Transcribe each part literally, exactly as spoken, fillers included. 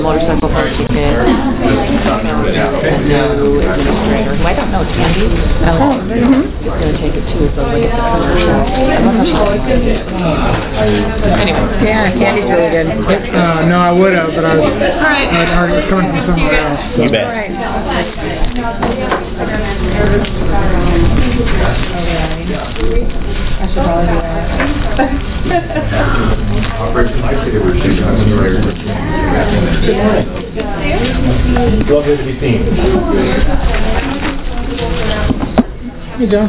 motorcycle park ticket, a new administrator, who I don't know, Candy, um, mm-hmm. is going to take it too, so like it's a commercial. I don't know if she's anyway. Yeah, Candy's really good. Uh, no, I would have, but I was, all right. I was already coming from somewhere else. So. You bet. All right. I should probably do that. Good morning. Lovely to be seen. Hey, John.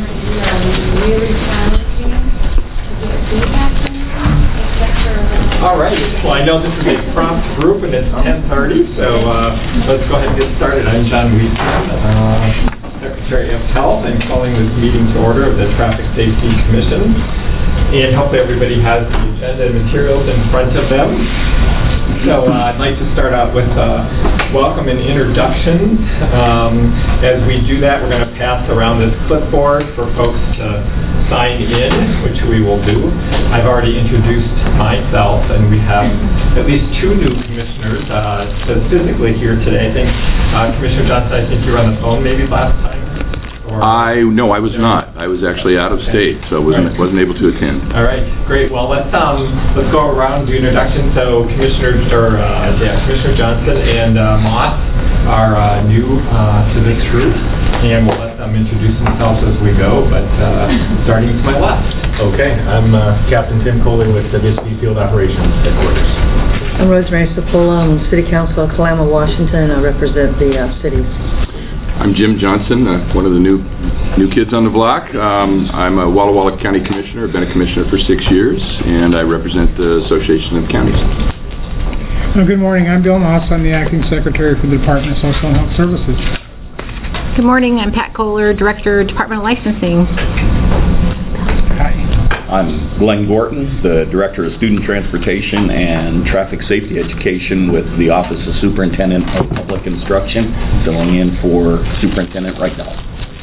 All right. Well, I know this is a prompt group, and it's ten thirty, so uh, let's go ahead and get started. I'm John Weisman, uh, Secretary of Health, and calling this meeting to order of the Traffic Safety Commission. And hopefully everybody has the agenda and materials in front of them. So uh, I'd like to start out with uh, welcome and introductions. Um, as we do that, we're going to pass around this clipboard for folks to sign in, which we will do. I've already introduced myself, and we have at least two new commissioners uh, physically here today. I think uh, Commissioner Johnson, I think you were on the phone maybe last time. I no, I was not. I was actually out of state, so wasn't wasn't able to attend. All right, great. Well, let's um let's go around and do introduction. So Commissioner or uh, yeah, Commissioner Johnson and uh, Moss are uh, new uh, to this group, and we'll let them introduce themselves as we go. But uh, starting to my left. Okay, I'm uh, Captain Tim Coley with the Bisbee Field Operations Headquarters. I'm Rosemary Sapola. I'm City Council of Kalama, Washington. I represent the uh, cities. I'm Jim Johnson, uh, one of the new new kids on the block. Um, I'm a Walla Walla County Commissioner. I've been a commissioner for six years, and I represent the Association of Counties. Oh, good morning. I'm Bill Moss. I'm the Acting Secretary for the Department of Social and Health Services. Good morning. I'm Pat Kohler, Director, Department of Licensing. Hi. I'm Glenn Gorton, the Director of Student Transportation and Traffic Safety Education with the Office of Superintendent of Public Instruction, filling in for Superintendent right now.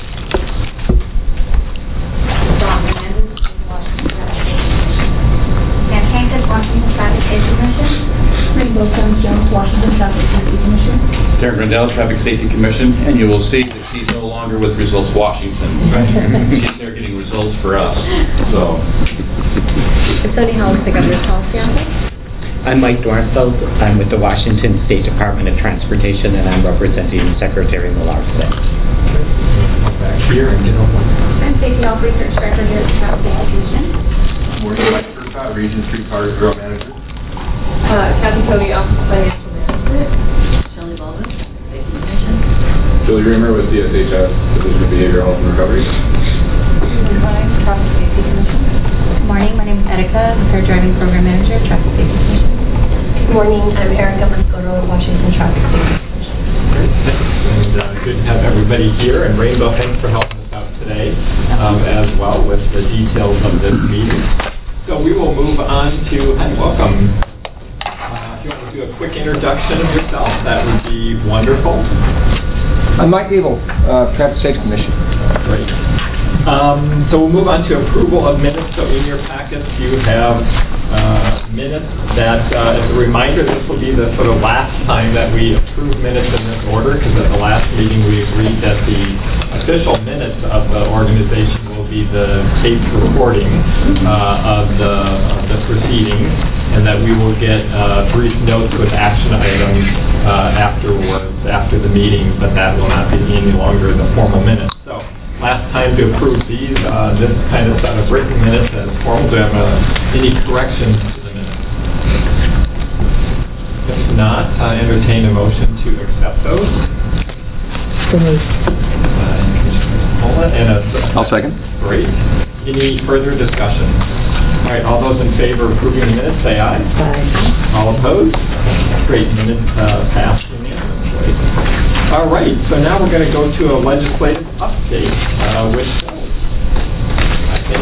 Sam Hankins, Washington Traffic Safety Commission. Rainbow Jones, Washington Traffic Safety Commission. Darren Grandel, Traffic Safety Commission, and you will see that she's no longer with Results Washington. Right? She's there getting results for us. So. Custody Hollis, the Governor's Policy Office. I'm Mike Dornfeld. I'm with the Washington State Department of Transportation, and I'm representing Secretary Millar today. Back here and get on one. I'm Safety Health Research Director here at the Traffic Safety Commission. Morgan White, Region Streetcar Bureau Manager. Uh, Kathy Cody, Office of Financial Management. Shelley Baldwin, Safety Commission. Julie Reamer with D S H S, Division of Behavioral Health and Recovery. Susan Klein, Traffic Safety Commission. Good morning, my name is Erica, Fair Driving Program Manager, Traffic Safety Commission. Good morning, I'm Erica Moscoto, Washington Traffic Safety Commission. Great, thanks. And uh, good to have everybody here. And Rainbow, thanks for helping us out today um, as well with the details of this meeting. So we will move on to, hi, welcome. Uh, if you want to do a quick introduction of yourself, that would be wonderful. I'm Mike Gable, uh, Traffic Safety Commission. Great. Um, so we'll move on to approval of minutes. So in your packets you have uh, minutes that, uh, as a reminder, this will be the sort of last time that we approve minutes in this order, because at the last meeting we agreed that the official minutes of the organization will be the taped recording uh, of, the, of the proceedings, and that we will get uh, brief notes with action items uh, afterwards, after the meeting, but that will not be any longer the formal minutes. So last time to approve these, uh, this kind of set of written minutes as formal. Do you have uh, any corrections to the minutes? If not, uh, entertain a motion to accept those. Uh, and a, I'll second. Great. Any further discussion? All right, all those in favor of approving the minutes, say aye. Aye. All opposed? Great, minutes uh, passed unanimously. All right, so now we're going to go to a legislative update, uh, which I think.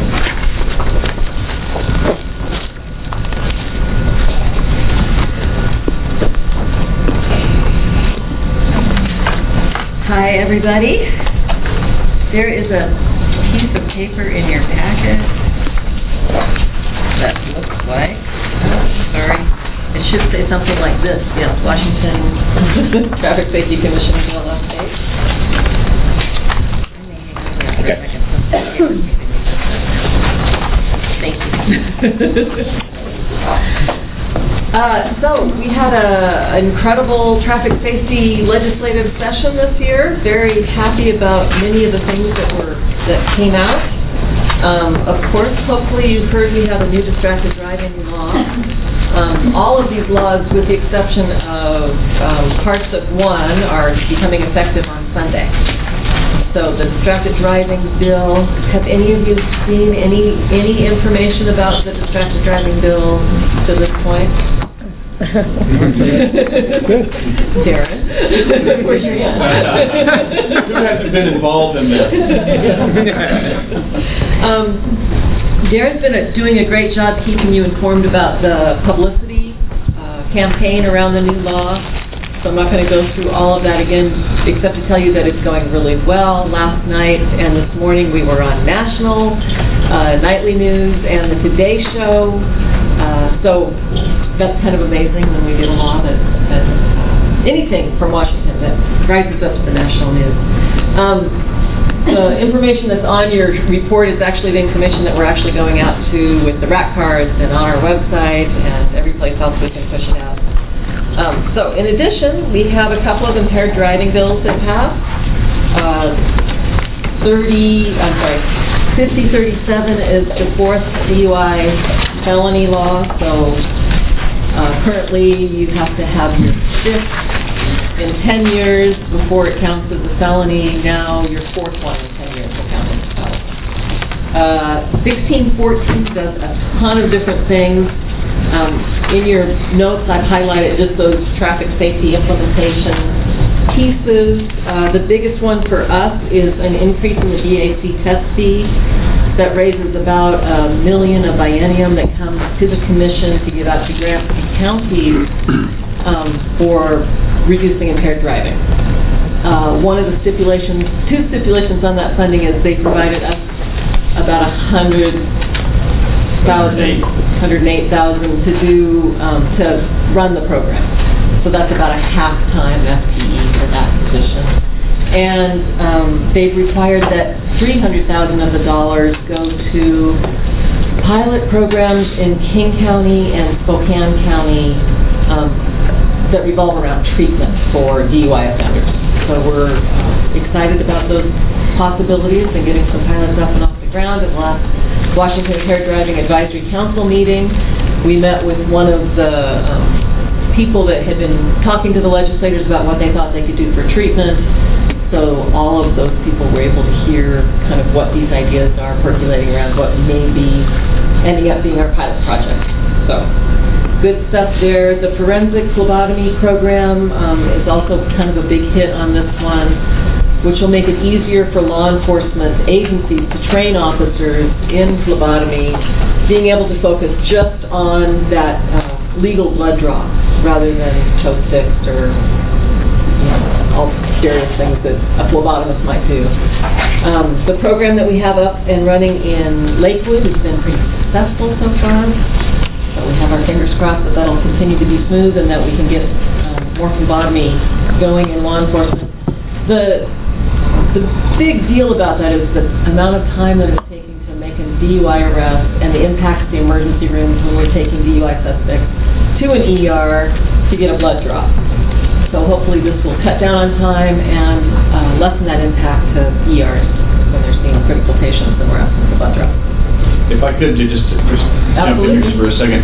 Hi, everybody. There is a piece of paper in your packet that looks like, oh, sorry, It should say something like this, yes, Washington Traffic Safety Commission bill update. Okay. Thank you. Uh, so, we had a, an incredible traffic safety legislative session this year. Very happy about many of the things that were that came out. Um, of course, hopefully you've heard we have a new distracted driving law. Um, all of these laws, with the exception of um, parts of one, are becoming effective on Sunday. So the distracted driving bill, have any of you seen any any information about the distracted driving bill to this point? Darren? Where's your hand? Who hasn't been involved in this? um, Darren's been a, doing a great job keeping you informed about the publicity uh, campaign around the new law. So I'm not going to go through all of that again, except to tell you that it's going really well. Last night and this morning we were on national, uh, nightly news, and the Today Show. Uh, so that's kind of amazing when we get a law that, that uh, anything from Washington that rises up to the national news. Um, the information that's on your report is actually the information that we're actually going out to with the rack cards and on our website and every place else we can push it out. Um, so, in addition, we have a couple of impaired driving bills that passed. Uh, thirty, I'm sorry, fifty thirty-seven is the fourth D U I felony law. So, uh, currently, you have to have your fifth in ten years before it counts as a felony. Now, your fourth one in ten years will count as a felony. Uh, sixteen fourteen does a ton of different things. Um, in your notes, I've highlighted just those traffic safety implementation pieces. Uh, the biggest one for us is an increase in the B A C test fee that raises about a million a biennium that comes to the commission to give out to grants to counties um, for reducing impaired driving. Uh, one of the stipulations, two stipulations on that funding is they provided us about a hundred thousand, one hundred eight thousand to do um, to run the program. So that's about a half-time F T E for that position. And um, they've required that three hundred thousand of the dollars go to pilot programs in King County and Spokane County um, that revolve around treatment for D U I offenders. So we're uh, excited about those possibilities and getting some pilots up and off the ground. At the last Washington Impaired Driving Advisory Council meeting, we met with one of the um, people that had been talking to the legislators about what they thought they could do for treatment. So all of those people were able to hear kind of what these ideas are percolating around what may be ending up being our pilot project. So good stuff there. The forensic phlebotomy program um, is also kind of a big hit on this one, which will make it easier for law enforcement agencies to train officers in phlebotomy, being able to focus just on that uh, legal blood draw rather than toe sticks or you know, all serious things that a phlebotomist might do. Um, the program that we have up and running in Lakewood has been pretty successful so far. So we have our fingers crossed that that'll continue to be smooth and that we can get um, more phlebotomy going in law enforcement. The The big deal about that is the amount of time that it's taking to make a D U I arrest and the impact to the emergency rooms when we're taking D U I suspects to an E R to get a blood draw. So hopefully this will cut down on time and uh, lessen that impact to E Rs when they're seeing critical patients and we're asking for blood draw. If I could, just, just jump in here just for a second.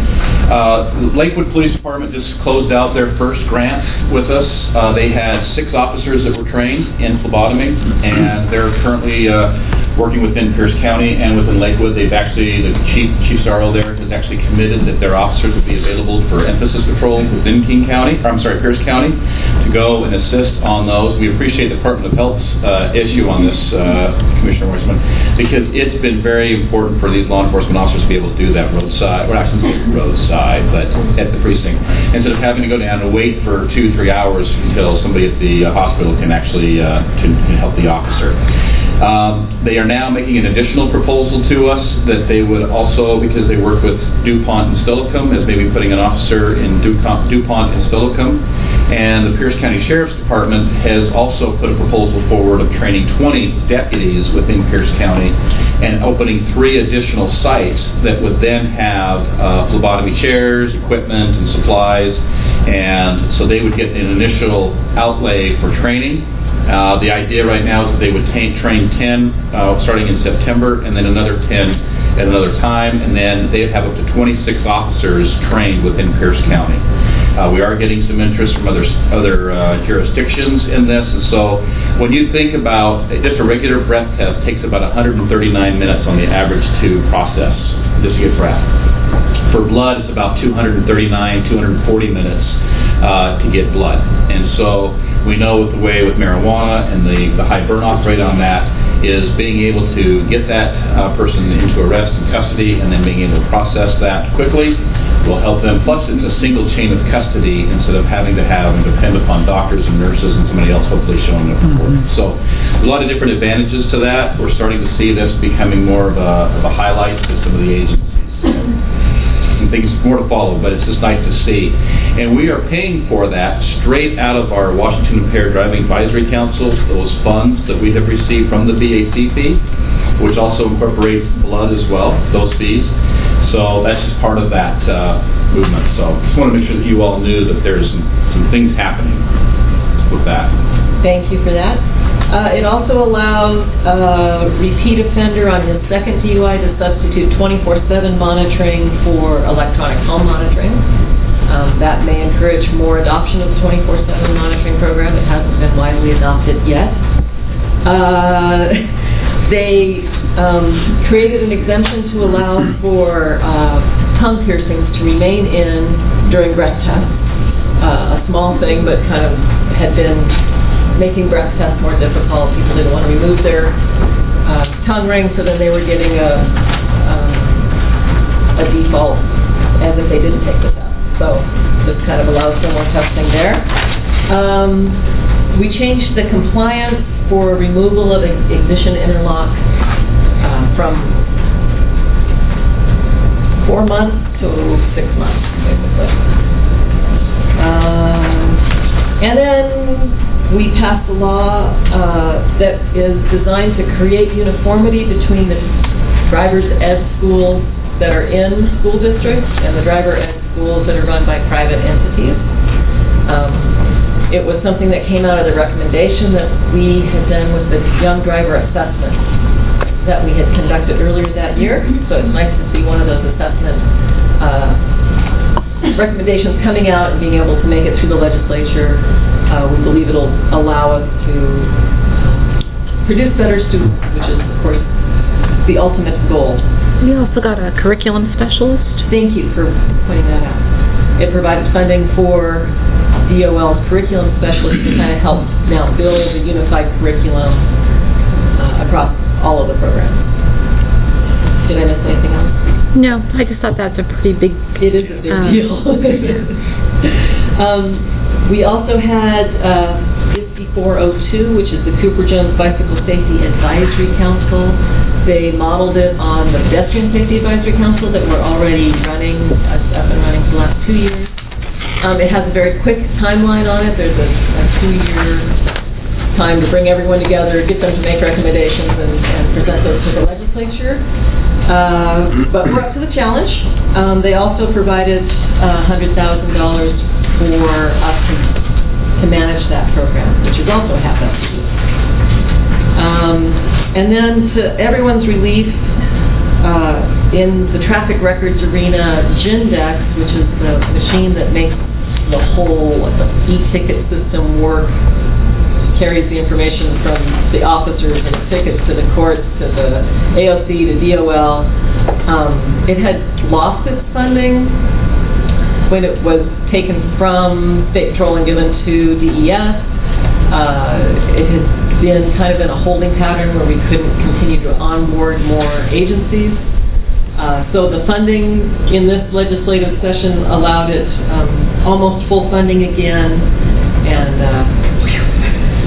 Uh, Lakewood Police Department just closed out their first grant with us. Uh, they had six officers that were trained in phlebotomy, and they're currently uh, working within Pierce County and within Lakewood. They've actually, the chief, Chief Sarlo there has actually committed that their officers will be available for emphasis patrol within King County, or I'm sorry, Pierce County, to go and assist on those. We appreciate the Department of Health's uh, issue on this, uh, Commissioner Weissman, because it's been very important for these law enforcement officers to be able to do that roadside, or actually roadside, but at the precinct, instead of having to go down and wait for two, three hours until somebody at the uh, hospital can actually uh, can, can help the officer. Um, they are now making an additional proposal to us that they would also, because they work with DuPont and Steilacoom, as maybe putting an officer in DuPont, DuPont and Steilacoom. And the Pierce County Sheriff's Department has also put a proposal forward of training twenty deputies within Pierce County and opening three additional sites that would then have uh, phlebotomy chairs, equipment, and supplies. And so they would get an initial outlay for training. Uh, the idea right now is that they would t- train ten uh, starting in September, and then another ten at another time, and then they'd have up to twenty-six officers trained within Pierce County. Uh, we are getting some interest from other other uh, jurisdictions in this, and so when you think about just a regular breath test takes about one hundred thirty-nine minutes on the average to process just to get breath. For blood, it's about two hundred thirty-nine, two hundred forty minutes uh, to get blood. And so we know with the way with marijuana and the, the high burn-off rate on that is being able to get that uh, person into arrest and custody and then being able to process that quickly will help them. Plus, it's a single chain of custody instead of having to have and depend upon doctors and nurses and somebody else hopefully showing up for it. So a lot of different advantages to that. We're starting to see this becoming more of a, of a highlight to some of the agencies. And things more to follow, but it's just nice to see. And we are paying for that straight out of our Washington Impaired Driving Advisory Council, those funds that we have received from the B A C fee, which also incorporates blood as well, those fees. So that's just part of that uh, movement. So just want to make sure that you all knew that there's some, some things happening with that. Thank you for that. Uh, it also allows a repeat offender on his second D U I to substitute twenty-four seven monitoring for electronic home monitoring. Um, that may encourage more adoption of the twenty-four seven monitoring program. It hasn't been widely adopted yet. Uh, they um, created an exemption to allow for uh, tongue piercings to remain in during breath tests. Uh, a small thing, but kind of had been making breath tests more difficult. People didn't want to remove their uh, tongue ring, so then they were getting a, um, a default as if they didn't take this out. So this kind of allows some more testing there. Um, we changed the compliance for removal of ignition interlock uh, from four months to six months, basically. Um, and then we passed a law uh, that is designed to create uniformity between the driver's ed schools that are in school districts and the driver ed schools that are run by private entities. Um, it was something that came out of the recommendation that we had done with the young driver assessment that we had conducted earlier that year. So it's nice to see one of those assessment uh, recommendations coming out and being able to make it through the legislature. Uh, we believe it'll allow us to produce better students, which is, of course, the ultimate goal. We also got a curriculum specialist. Thank you for pointing that out. It provides funding for D O L's curriculum specialist to kind of help now build a unified curriculum uh, across all of the programs. Did I miss anything else? No, I just thought that's a pretty big... It is a big um, deal. um, we also had uh, fifty-four oh two, which is the Cooper Jones Bicycle Safety Advisory Council. They modeled it on the Pedestrian Safety Advisory Council that we're already running, uh, up and running for the last two years. Um, it has a very quick timeline on it. There's a, a two-year time to bring everyone together, get them to make recommendations, and, and present those to the legislature. Uh, but we're up to the challenge. Um, they also provided uh, one hundred thousand dollars for us to, to manage that program, which is also half empty. Um, and then to everyone's relief, uh, in the traffic records arena, Gindex, which is the machine that makes the whole the e-ticket system work, carries the information from the officers and the tickets to the courts, to the A O C, to D O L. Um, it had lost its funding when it was taken from State Patrol and given to D E S. Uh, it had been kind of in a holding pattern where we couldn't continue to onboard more agencies. Uh, so the funding in this legislative session allowed it um, almost full funding again, and uh,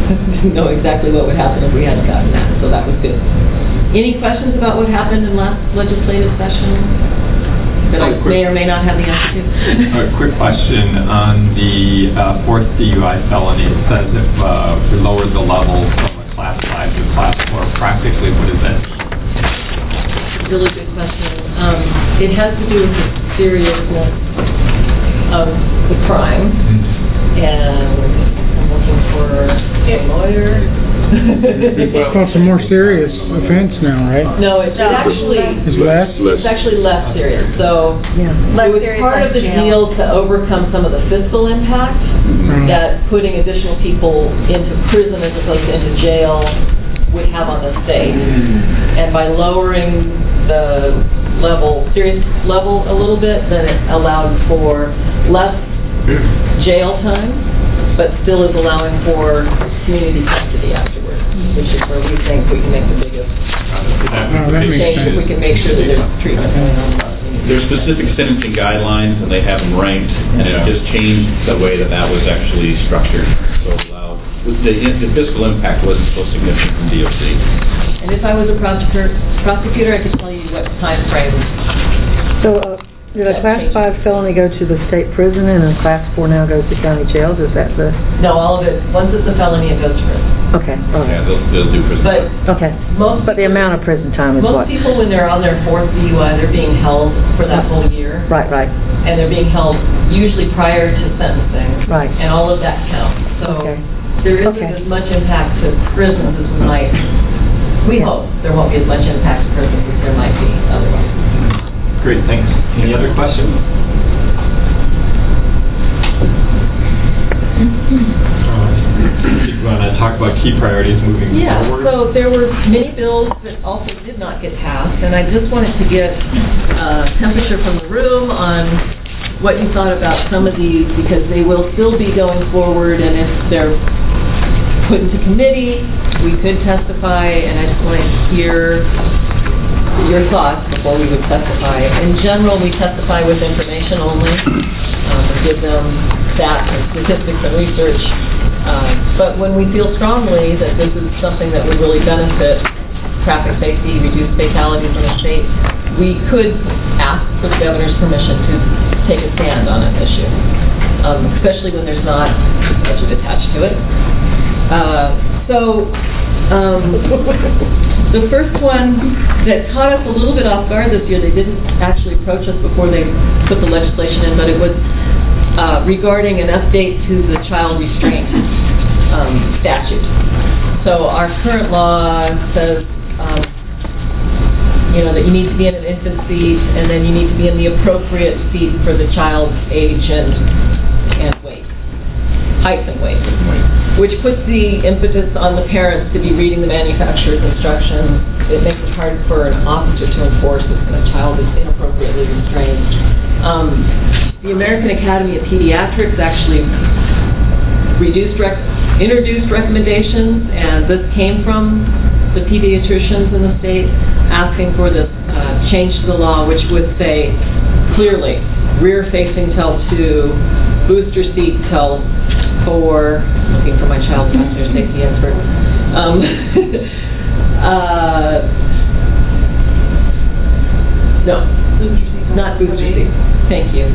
know exactly what would happen if we hadn't gotten that, so that was good. Any questions about what happened in last legislative session that I may or may not have the answer to? A quick question on the uh, fourth D U I felony. It says if uh, we lowered the level from a class five to class four, practically what does that mean? Really good question. Um, it has to do with the seriousness of the crime, and I'm looking for a lawyer. Well, it's a more serious offense now, right? No, it's No. actually It's less? it's actually less serious. So Yeah. it was part of the deal to overcome some of the fiscal impact Mhm. that putting additional people into prison as opposed to into jail would have on the state. And by lowering the level, serious level a little bit, then it allowed for less jail time, but still is allowing for community custody afterwards, which is where we think we can make the biggest Oh, that makes change, if we sense. can make sure that there's treatment going on. There's specific sentencing guidelines, and they have them ranked, and it just changed the way that that was actually structured. So allow, the, the fiscal impact wasn't so significant from D O C. And if I was a prosecutor, prosecutor, I could tell you what time frame. So, uh, did a class five felony go to the state prison and a class four now goes to county jails? Is that the, No, all of it, once it's a felony, it goes to prison. okay, all Yeah, right. they'll, they'll do prison. But Okay, most, but the amount of prison time is most what? people, when they're on their fourth D U I, they're being held for that whole year. Right, right, And they're being held usually prior to sentencing. right. And all of that counts. So Okay. there isn't Okay. as much impact to prisons as we might, we Yeah. hope there won't be as much impact to prisons as there might be otherwise. Great, thanks. Any other questions? You want to talk about key priorities moving Yeah, forward? so there were many bills that also did not get passed, and I just wanted to get uh, temperature from the room on what you thought about some of these, because they will still be going forward, and if they're put into committee, we could testify, and I just wanted to hear your thoughts before we would testify. In general, we testify with information only, um, and give them stats and statistics and research. Um, but when we feel strongly that this is something that would really benefit traffic safety, reduce fatalities in the state, we could ask for the governor's permission to take a stand on an issue, um, especially when there's not a budget attached to it. Uh, so um, the first one that caught us a little bit off guard this year, they didn't actually approach us before they put the legislation in, but it was uh, regarding an update to the child restraint um, statute. So our current law says, um, you know, that you need to be in an infant seat, and then you need to be in the appropriate seat for the child's age and and weight, height and weight, which puts the impetus on the parents to be reading the manufacturer's instructions. It makes it hard for an officer to enforce if a child is inappropriately restrained. Um, the American Academy of Pediatrics actually reduced rec- introduced recommendations, and this came from the pediatricians in the state asking for this uh, change to the law, which would say clearly rear-facing till two, booster seat till four. Looking for my child passenger safety expert. Um, uh, no, not booster seat. Thank you.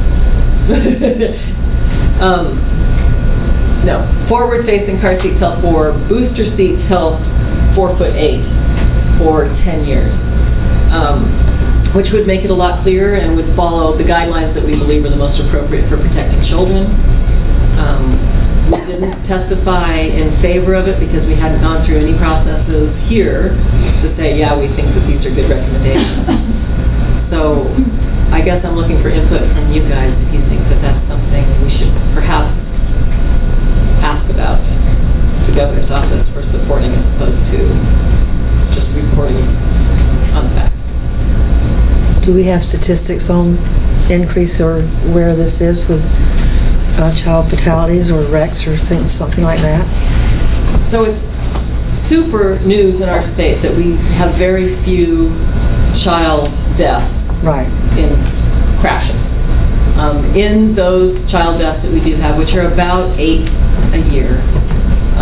um, no, forward-facing car seat till four, booster seat till four foot eight for ten years, um, which would make it a lot clearer and would follow the guidelines that we believe are the most appropriate for protecting children. Um, we didn't testify in favor of it because we hadn't gone through any processes here to say, yeah, we think that these are good recommendations. So I guess I'm looking for input from you guys if you think that that's something we should perhaps ask about the governor's office for supporting as opposed to just reporting on the facts. Do we have statistics on increase or where this is with uh, child fatalities or wrecks or things, something like that? So it's super news in our state that we have very few child deaths right. in crashes. Um, in those child deaths that we do have, which are about eight a year, um,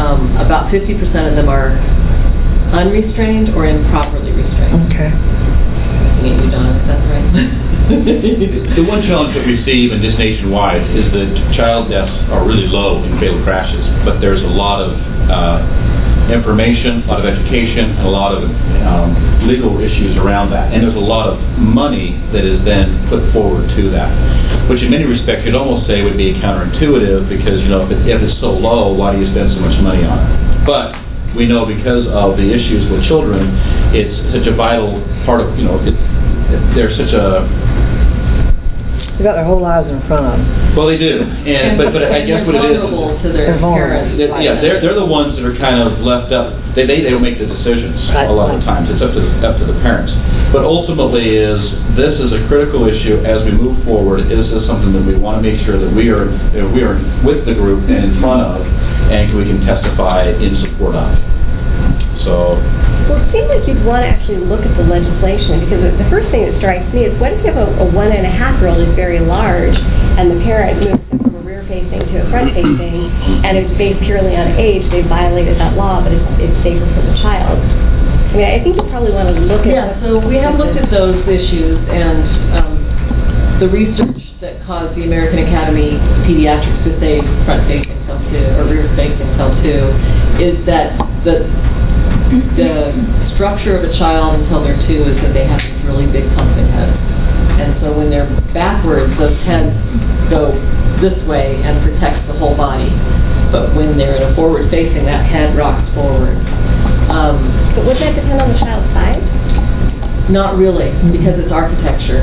about fifty percent of them are unrestrained or improperly restrained. Okay. Looking at you, Don, if that's right. The one challenge that we see even just nationwide is that child deaths are really low in fatal crashes, but there's a lot of uh, information, a lot of education, and a lot of um, legal issues around that. And there's a lot of money that is then put forward to that, which in many respects you'd almost say would be counterintuitive because, you know, if, it, if it's so low, why do you spend so much money on it? But we know because of the issues with children, it's such a vital part of, you know, it, it, they're such a... They've got their whole lives in front of them. Well, they do, and but but I guess what it is, vulnerable to their parents. they're, yeah, they're they're the ones that are kind of left up. They they, they don't make the decisions Right. a lot of times. It's up to the, up to the parents. But ultimately, is this is a critical issue as we move forward. Is this something that we want to make sure that we are that we are with the group and in front of, and we can testify in support of. So. Well, it seems like you'd want to actually look at the legislation, because the first thing that strikes me is, what if you have a, a one and a half year old who's very large, and the parent moves them from a rear facing to a front facing, and it's based purely on age? They violated that law, but it's, it's safer for the child. I mean, I think you probably want to look at. Yeah, so we have looked at those issues, and um, the research that caused the American Academy of Pediatrics to say front facing till two or rear facing till two is that the the structure of a child until they're two is that they have these really big pumpkin heads. And so when they're backwards, those heads go this way and protects the whole body. But when they're in a forward facing, that head rocks forward. Um, but would that depend on the child's size? Not really, because it's architecture.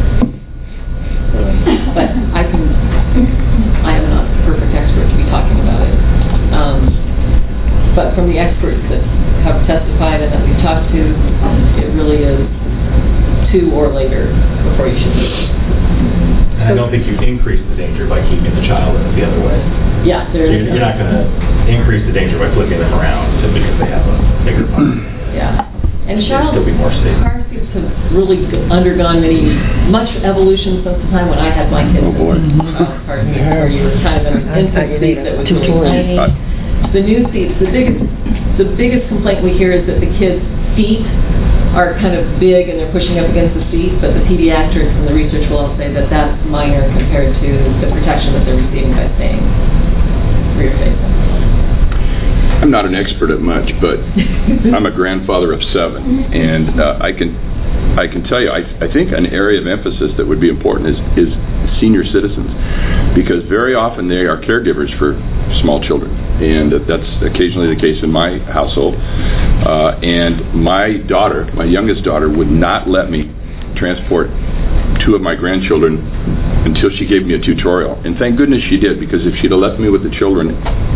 But I can, I am not the perfect expert to be talking about it. Um, but from the experts that have testified and that we've talked to, it really is two or later before you should do it. And I don't think you increase the danger by keeping the child the other way. Yeah, there You're, you're not going to increase the danger by flipping them around simply because they have a bigger body. Yeah. And child still be more safe. car seats have really undergone many, much evolution since the time when I had my kids. Oh boy. in child car seats, where you were kind of in an infant seat that was really tiny. The new seats, the biggest, the biggest complaint we hear is that the kids' feet are kind of big and they're pushing up against the seat, but the pediatrics and the research will all say that that's minor compared to the protection that they're receiving by staying rear facing. I'm not an expert at much, but I'm a grandfather of seven, and uh, I can I can tell you, I, I think an area of emphasis that would be important is, is senior citizens, because very often they are caregivers for small children, and that's occasionally the case in my household. Uh, and my daughter, my youngest daughter, would not let me transport two of my grandchildren until she gave me a tutorial, and thank goodness she did, because if she'd have left me with the children,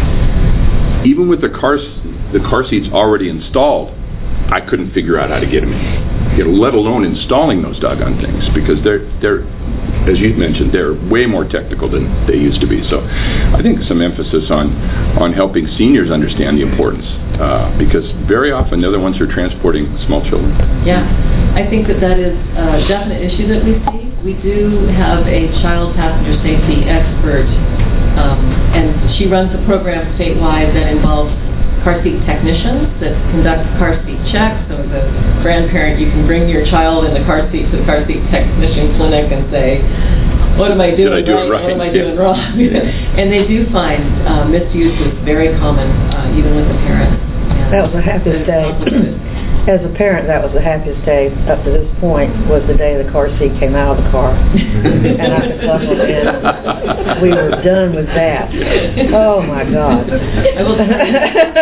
even with the car, the car seats already installed, I couldn't figure out how to get them in, you know, let alone installing those doggone things, because they're, they're, as you mentioned, they're way more technical than they used to be. So I think some emphasis on, on helping seniors understand the importance, uh, because very often they're the ones who are transporting small children. Yeah, I think that that is a definite issue that we see. We do have a child passenger safety expert, um, and she runs a program statewide that involves car seat technicians that conduct car seat checks. So as a grandparent, you can bring your child in the car seat to the car seat technician clinic and say, what am I doing Did I do right? it right? What am I Yeah. doing wrong? And they do find uh, misuse is very common, uh, even with the parents. And That was the happiest day. As a parent, that was the happiest day up to this point, was the day the car seat came out of the car. And I could buckle in. We were done with that. Oh, my God. I will tell you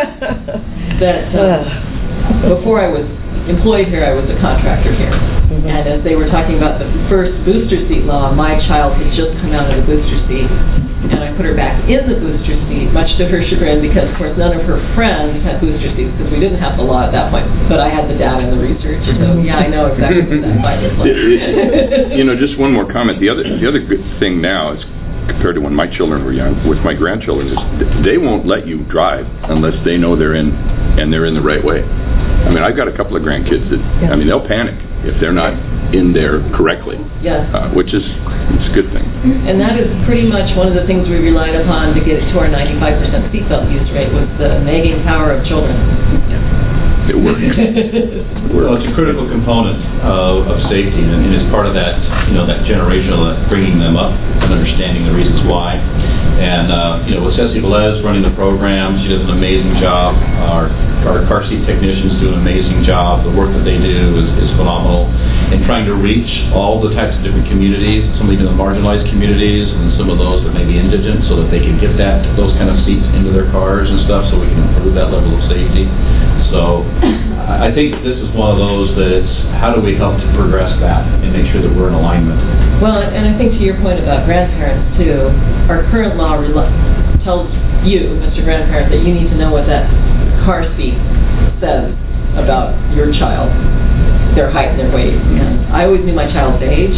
that uh, before I was employed here, I was a contractor here. Mm-hmm. And as they were talking about the first booster seat law, my child had just come out of the booster seat. And I put her back in the booster seat, much to her chagrin, because, of course, none of her friends had booster seats, because we didn't have the law at that point. But I had the data and the research, so, yeah, I know exactly what that fight is like. You know, just one more comment. The other, the other good thing now is, compared to when my children were young, with my grandchildren, is they won't let you drive unless they know they're in, and they're in the right way. I mean, I've got a couple of grandkids that, yeah. I mean, they'll panic if they're not in there correctly. Yes. Uh, which is it's a good thing. And that is pretty much one of the things we relied upon to get it to our ninety-five percent seatbelt use rate was the nagging power of children. It works. Well, it's a critical component of, of safety, and, and it's part of that, you know, that generational, uh, bringing them up and understanding the reasons why. And, uh, you know, with Ceci Velez running the program, she does an amazing job. Our, our car seat technicians do an amazing job. The work that they do is, is phenomenal. And trying to reach all the types of different communities, some even the marginalized communities, and some of those that may be indigent, so that they can get that those kind of seats into their cars and stuff, so we can improve that level of safety. So I think this is one of those that it's how do we help to progress that and make sure that we're in alignment. Well, and I think to your point about grandparents too, our current law rel- tells you, Mister Grandparent, that you need to know what that car seat says about your child, their height and their weight. And I always knew my child's age.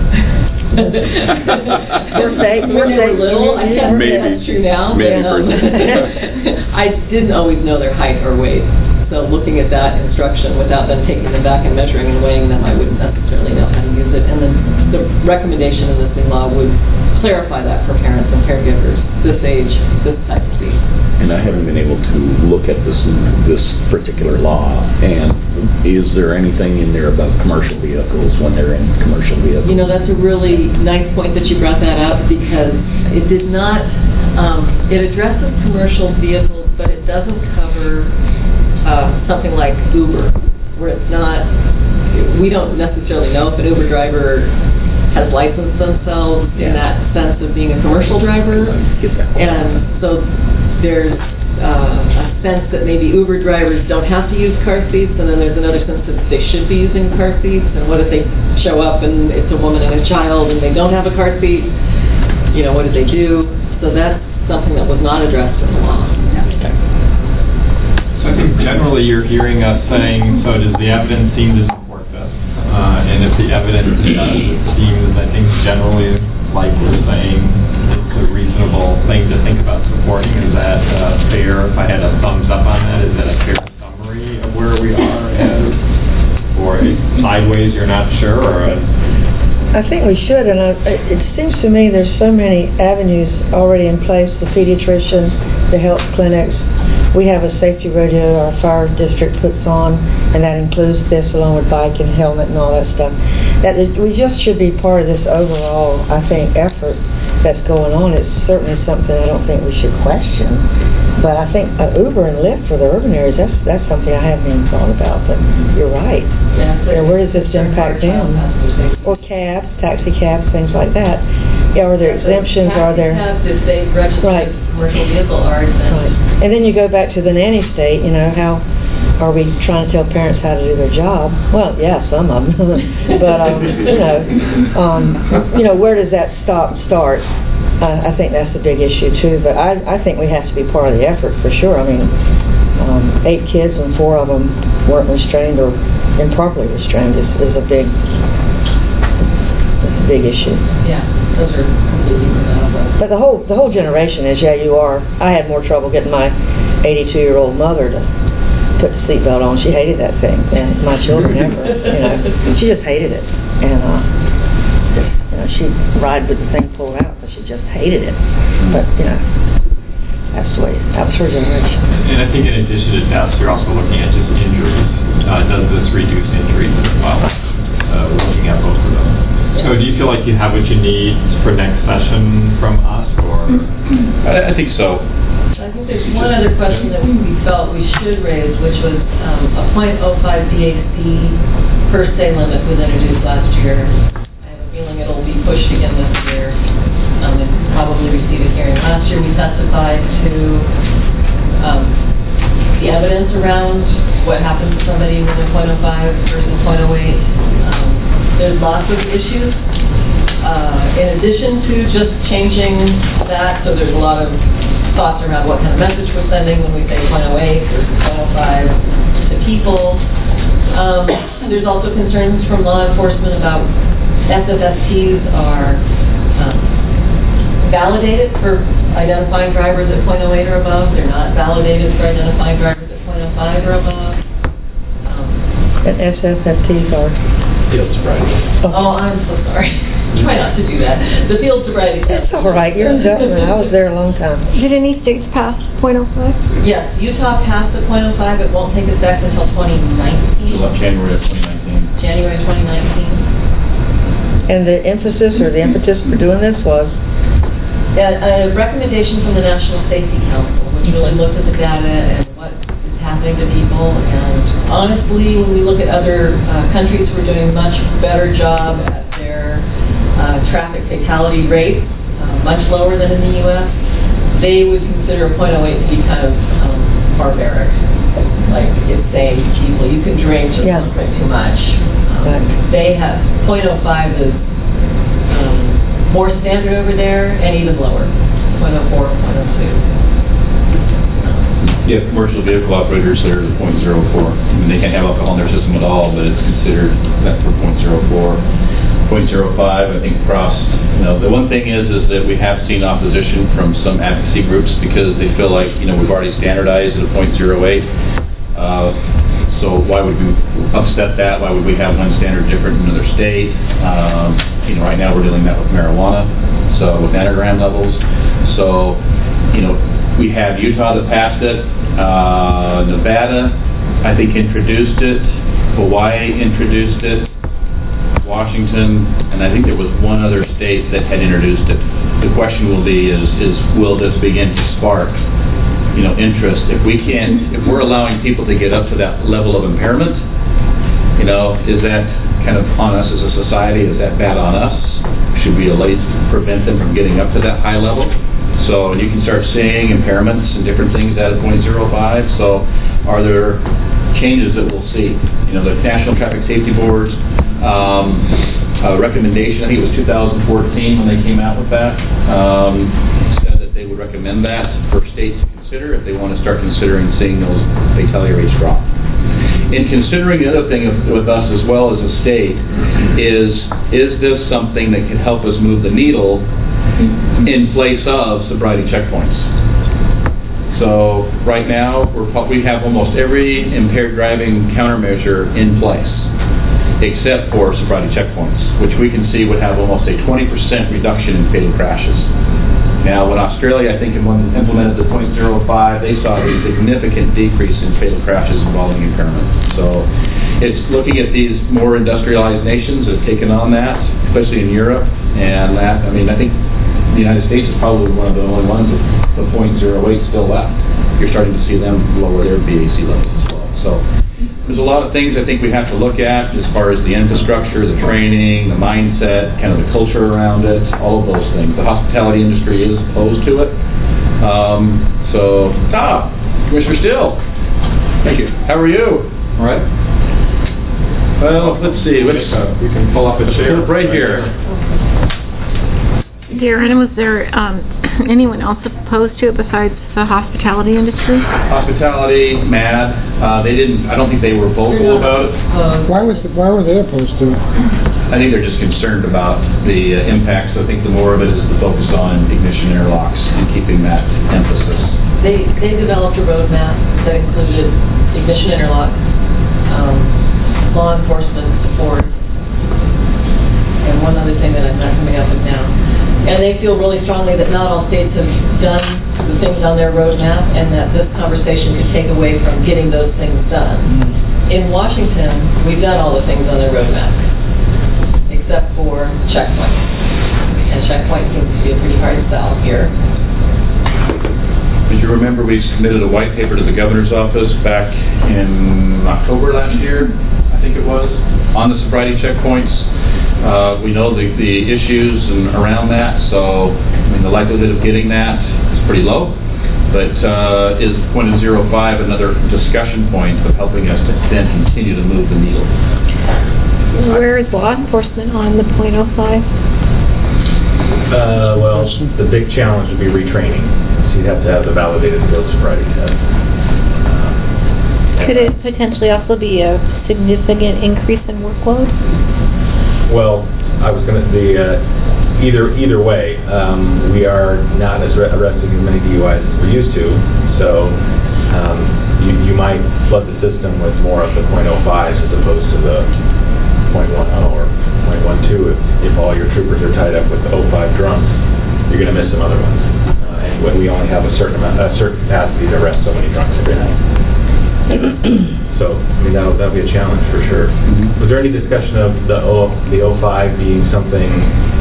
Birthday, when they were little, I can't say that's true now. Maybe but, um, I didn't always know their height or weight. So looking at that instruction without them taking them back and measuring and weighing them, I wouldn't necessarily know how to use it. And then the recommendation in this new law would clarify that for parents and caregivers, this age, this type of seat. And I haven't been able to look at this this particular law. And is there anything in there about commercial vehicles when they're in commercial vehicles? You know, that's a really nice point that you brought that up, because it did not, um, it addresses commercial vehicles, but it doesn't cover uh, something like Uber, where it's not, we don't necessarily know if an Uber driver has licensed themselves in that sense of being a commercial driver. And so there's uh, a sense that maybe Uber drivers don't have to use car seats, and then there's another sense that they should be using car seats. And what if they show up and it's a woman and a child and they don't have a car seat? You know, what do they do? So that's something that was not addressed in the law. So I think generally you're hearing us saying, so does the evidence seem to support this? Uh, and if the evidence does, it seems, I think generally, like we're saying, it's a reasonable thing to think about supporting. Is that uh, fair? If I had a thumbs up on that, is that a fair summary of where we are as, or sideways you're not sure, or a I think we should, and I, it seems to me there's so many avenues already in place, the pediatrician, the health clinics. We have a safety radio our fire district puts on, and that includes this along with bike and helmet and all that stuff. That is, we just should be part of this overall, I think, effort that's going on. It's certainly something I don't think we should question. But I think uh, Uber and Lyft for the urban areas, that's that's something I haven't even thought about. But you're right. Yeah, so yeah, where does this impact them? Or cabs, taxi cabs, things like that. Yeah, are there exemptions? Are there? Cabs, if they register right. as a commercial vehicle, are exempt. Right. And then you go back to the nanny state. You know, how are we trying to tell parents how to do their job? Well, yeah, some of them. But um, you know, um, you know, where does that stop start? Uh, I think that's a big issue too, but I, I think we have to be part of the effort for sure. I mean, um, eight kids and four of them weren't restrained or improperly restrained is, is a big, it's a big issue. Yeah, those are completely preventable. But the whole the whole generation is, yeah, you are. I had more trouble getting my eighty-two-year-old mother to put the seatbelt on. She hated that thing, and my children never. You know, she just hated it, and uh, you know, she'd ride with the thing pulled out. She just hated it. But, you know, that's the way, that was her generation. And I think in addition to deaths, you're also looking at just injuries. Uh, does this reduce injuries as well? Uh, we're looking at both of them. So do you feel like you have what you need for next session from us, or? I, I think so. I think there's one other question that we felt we should raise, which was um, a point oh five B A C first day limit was introduced last year. Feeling it'll be pushed again this year. Um, and probably receive a hearing. Last year we testified to um, the evidence around what happens to somebody with a point oh five versus point oh eight. Um, there's lots of issues. Uh, in addition to just changing that, so there's a lot of thoughts around what kind of message we're sending when we say point oh eight versus point oh five to people. Um, there's also concerns from law enforcement about S F S Ts are um, validated for identifying drivers at point oh eight or above. They're not validated for identifying drivers at point oh five or above. Um, and S F S Ts are? field sobriety. Oh, I'm so sorry. Try not to do that. The field sobriety test. That's all right, you're a gentleman, I was there a long time. Did any states pass point oh five? Yes, Utah passed the point oh five. It won't take effect until twenty nineteen. July, January of twenty nineteen. January twenty nineteen. And the emphasis or the impetus for doing this was? A, a recommendation from the National Safety Council, which really looked at the data and what is happening to people. And honestly, when we look at other uh, countries who are doing a much better job at their uh, traffic fatality rates, uh, much lower than in the U S, they would consider point oh eight to be kind of um, barbaric. Like it's saying to people, you can drink, just Yeah. don't drink too much. Um, Right. They have, point oh five is um, more standard over there and even lower, point oh four, point oh two. Yeah, commercial vehicle operators that are the point zero four. I mean, they can't have alcohol in their system at all, but it's considered that for point zero four. point zero five, I think, crossed. You know, the one thing is, is that we have seen opposition from some advocacy groups because they feel like, you know, we've already standardized at a point zero eight. Uh, so why would we upset that? Why would we have one standard different in another state? Um, you know, right now we're dealing that with marijuana, so with nanogram levels. So, you know, we have Utah that passed it. Uh, Nevada, I think, introduced it. Hawaii introduced it. Washington, and I think there was one other state that had introduced it. The question will be is, is will this begin to spark, you know, interest? If we can't, if we're allowing people to get up to that level of impairment, you know, is that kind of on us as a society? Is that bad on us? Should we at least prevent them from getting up to that high level? So you can start seeing impairments and different things at a point zero five. So are there changes that we'll see? You know, the National Traffic Safety Board's um, uh, recommendation, I think it was two thousand fourteen when they came out with that, um, said that they would recommend that for states to consider if they want to start considering seeing those fatality rates drop. In considering the other thing of, with us as well as a state is, is this something that can help us move the needle in place of sobriety checkpoints? So right now, we're, we have almost every impaired driving countermeasure in place, except for sobriety checkpoints, which we can see would have almost a twenty percent reduction in fatal crashes. Now, when Australia, I think, implemented the point zero five, they saw a significant decrease in fatal crashes involving impairment. So it's looking at these more industrialized nations that have taken on that, especially in Europe, and that, I mean, I think the United States is probably one of the only ones with the point zero eight still left. You're starting to see them lower their B A C levels as well. So there's a lot of things I think we have to look at as far as the infrastructure, the training, the mindset, kind of the culture around it, all of those things. The hospitality industry is opposed to it. Um, so, ah, Commissioner Still. Thank you. How are you? All right. Well, let's see. Let's, uh, you can pull up a chair. Right here. Darren, was there um, anyone else opposed to it besides the hospitality industry? Hospitality, M A D, uh, they didn't, I don't think they were vocal about it. Why was, the- why were they opposed to it? I think they're just concerned about the uh, impacts. I think the more of it is the focus on ignition interlocks and keeping that emphasis. They, they developed a roadmap that included ignition interlock, um, law enforcement support, and one other thing that I'm not coming up with now. And they feel really strongly that not all states have done the things on their roadmap, and that this conversation could take away from getting those things done. Mm-hmm. In Washington, we've done all the things on their roadmap, except for checkpoint. And checkpoint seems to be a pretty hard sell here. As you remember, we submitted a white paper to the governor's office back in October last year, I think it was, on the sobriety checkpoints. Uh, we know the, the issues and around that, so I mean the likelihood of getting that is pretty low. But uh, is point zero five another discussion point of helping us to then continue to move the needle? Where is law enforcement on the point oh five? Uh, well, the big challenge would be retraining. So you'd have to have the validated field sobriety test. Um, Could it potentially also be a significant increase in workload? Well, I was going to be uh, either either way. Um, we are not as re- arresting as many D U Is as we're used to, so um, you, you might flood the system with more of the point oh fives as opposed to the point one oh or point one two, if, if all your troopers are tied up with the oh five drunks, you're going to miss some other ones. Uh, and when we only have a certain amount, a certain capacity to arrest so many drunks every night. So, I mean, that'll, that'll be a challenge for sure. Mm-hmm. Was there any discussion of the O, the oh five being something,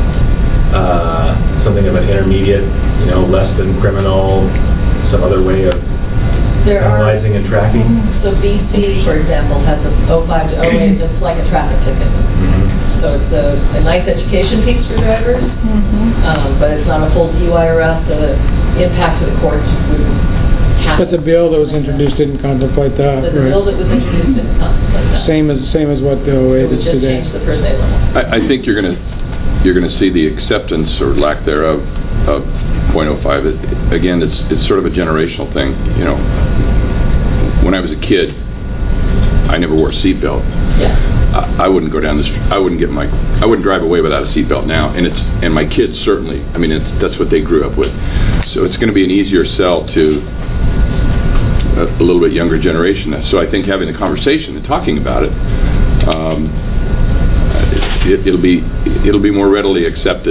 uh, something of an intermediate, you know, less than criminal, some other way of there analyzing are, and tracking? So B C, for example, has a oh five to oh eight just like a traffic ticket. Mm-hmm. So it's a, a nice education piece for drivers, mm-hmm. um, but it's not a full D U I arrest. The impact to the courts would happen. But the bill that was introduced didn't contemplate that, The right? bill that was introduced didn't contemplate that. Same as, same as what the oh eight is today. It would just change the per se limit. I, I think you're going to you're going to see the acceptance or lack thereof of point oh five. It, again, it's it's sort of a generational thing. You know, when I was a kid, I never wore a seatbelt. Yeah. I, I wouldn't go down the street. I wouldn't get my. I wouldn't drive away without a seatbelt now. And it's and my kids certainly. I mean, it's, that's what they grew up with. So it's going to be an easier sell to a, a little bit younger generation. So I think having the conversation and talking about it. Um, It, it'll be it'll be more readily accepted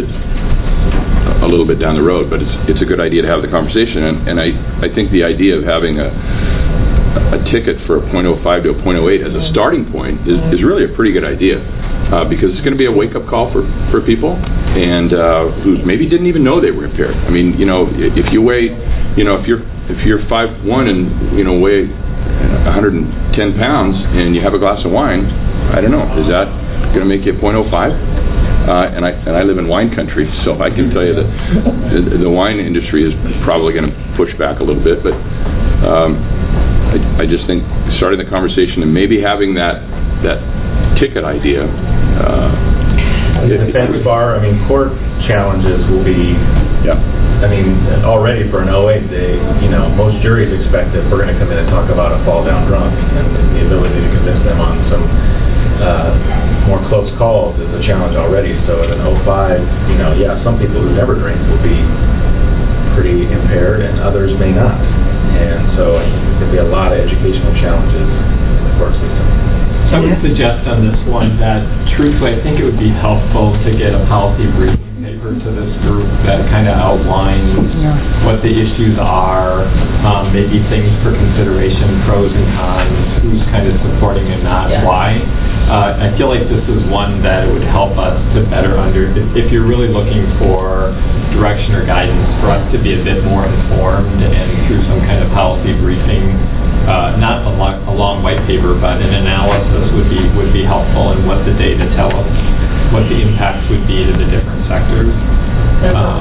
a little bit down the road, but it's it's a good idea to have the conversation, and, and I, I think the idea of having a a ticket for a point oh five to a point oh eight as a starting point is, is really a pretty good idea, uh, because it's going to be a wake-up call for, for people and uh, who maybe didn't even know they were impaired. I mean, you know, if you weigh, you know, if you're if you're five one and you know weigh one hundred ten pounds and you have a glass of wine, I don't know, is that going to make you a point oh five? Uh, and I and I live in wine country, so I can tell you that the, the wine industry is probably going to push back a little bit. But um, I, I just think starting the conversation and maybe having that that ticket idea. Uh, the defense bar, I mean, court challenges will be. Yeah. I mean, already for an oh eight day, you know, most juries expect that we're going to come in and talk about a fall down drunk, and the ability to convince them on some uh, more close calls is a challenge already. So at an oh five, you know, yeah, some people who never drink will be pretty impaired, and others may not. And so I think there'll be a lot of educational challenges in the court system. So I would suggest on this one that, truthfully, I think it would be helpful to get a policy briefing paper to this group that kind of outlines yeah. what the issues are, um, maybe things for consideration, pros and cons, who's kind of supporting and not, yeah. why. Uh, I feel like this is one that it would help us to better under, if, if you're really looking for direction or guidance, for us to be a bit more informed and through some kind of policy briefing, uh, not a long, a long white paper, but an analysis would be would be helpful, and what the data tell us, what the impacts would be to the different sectors. Um,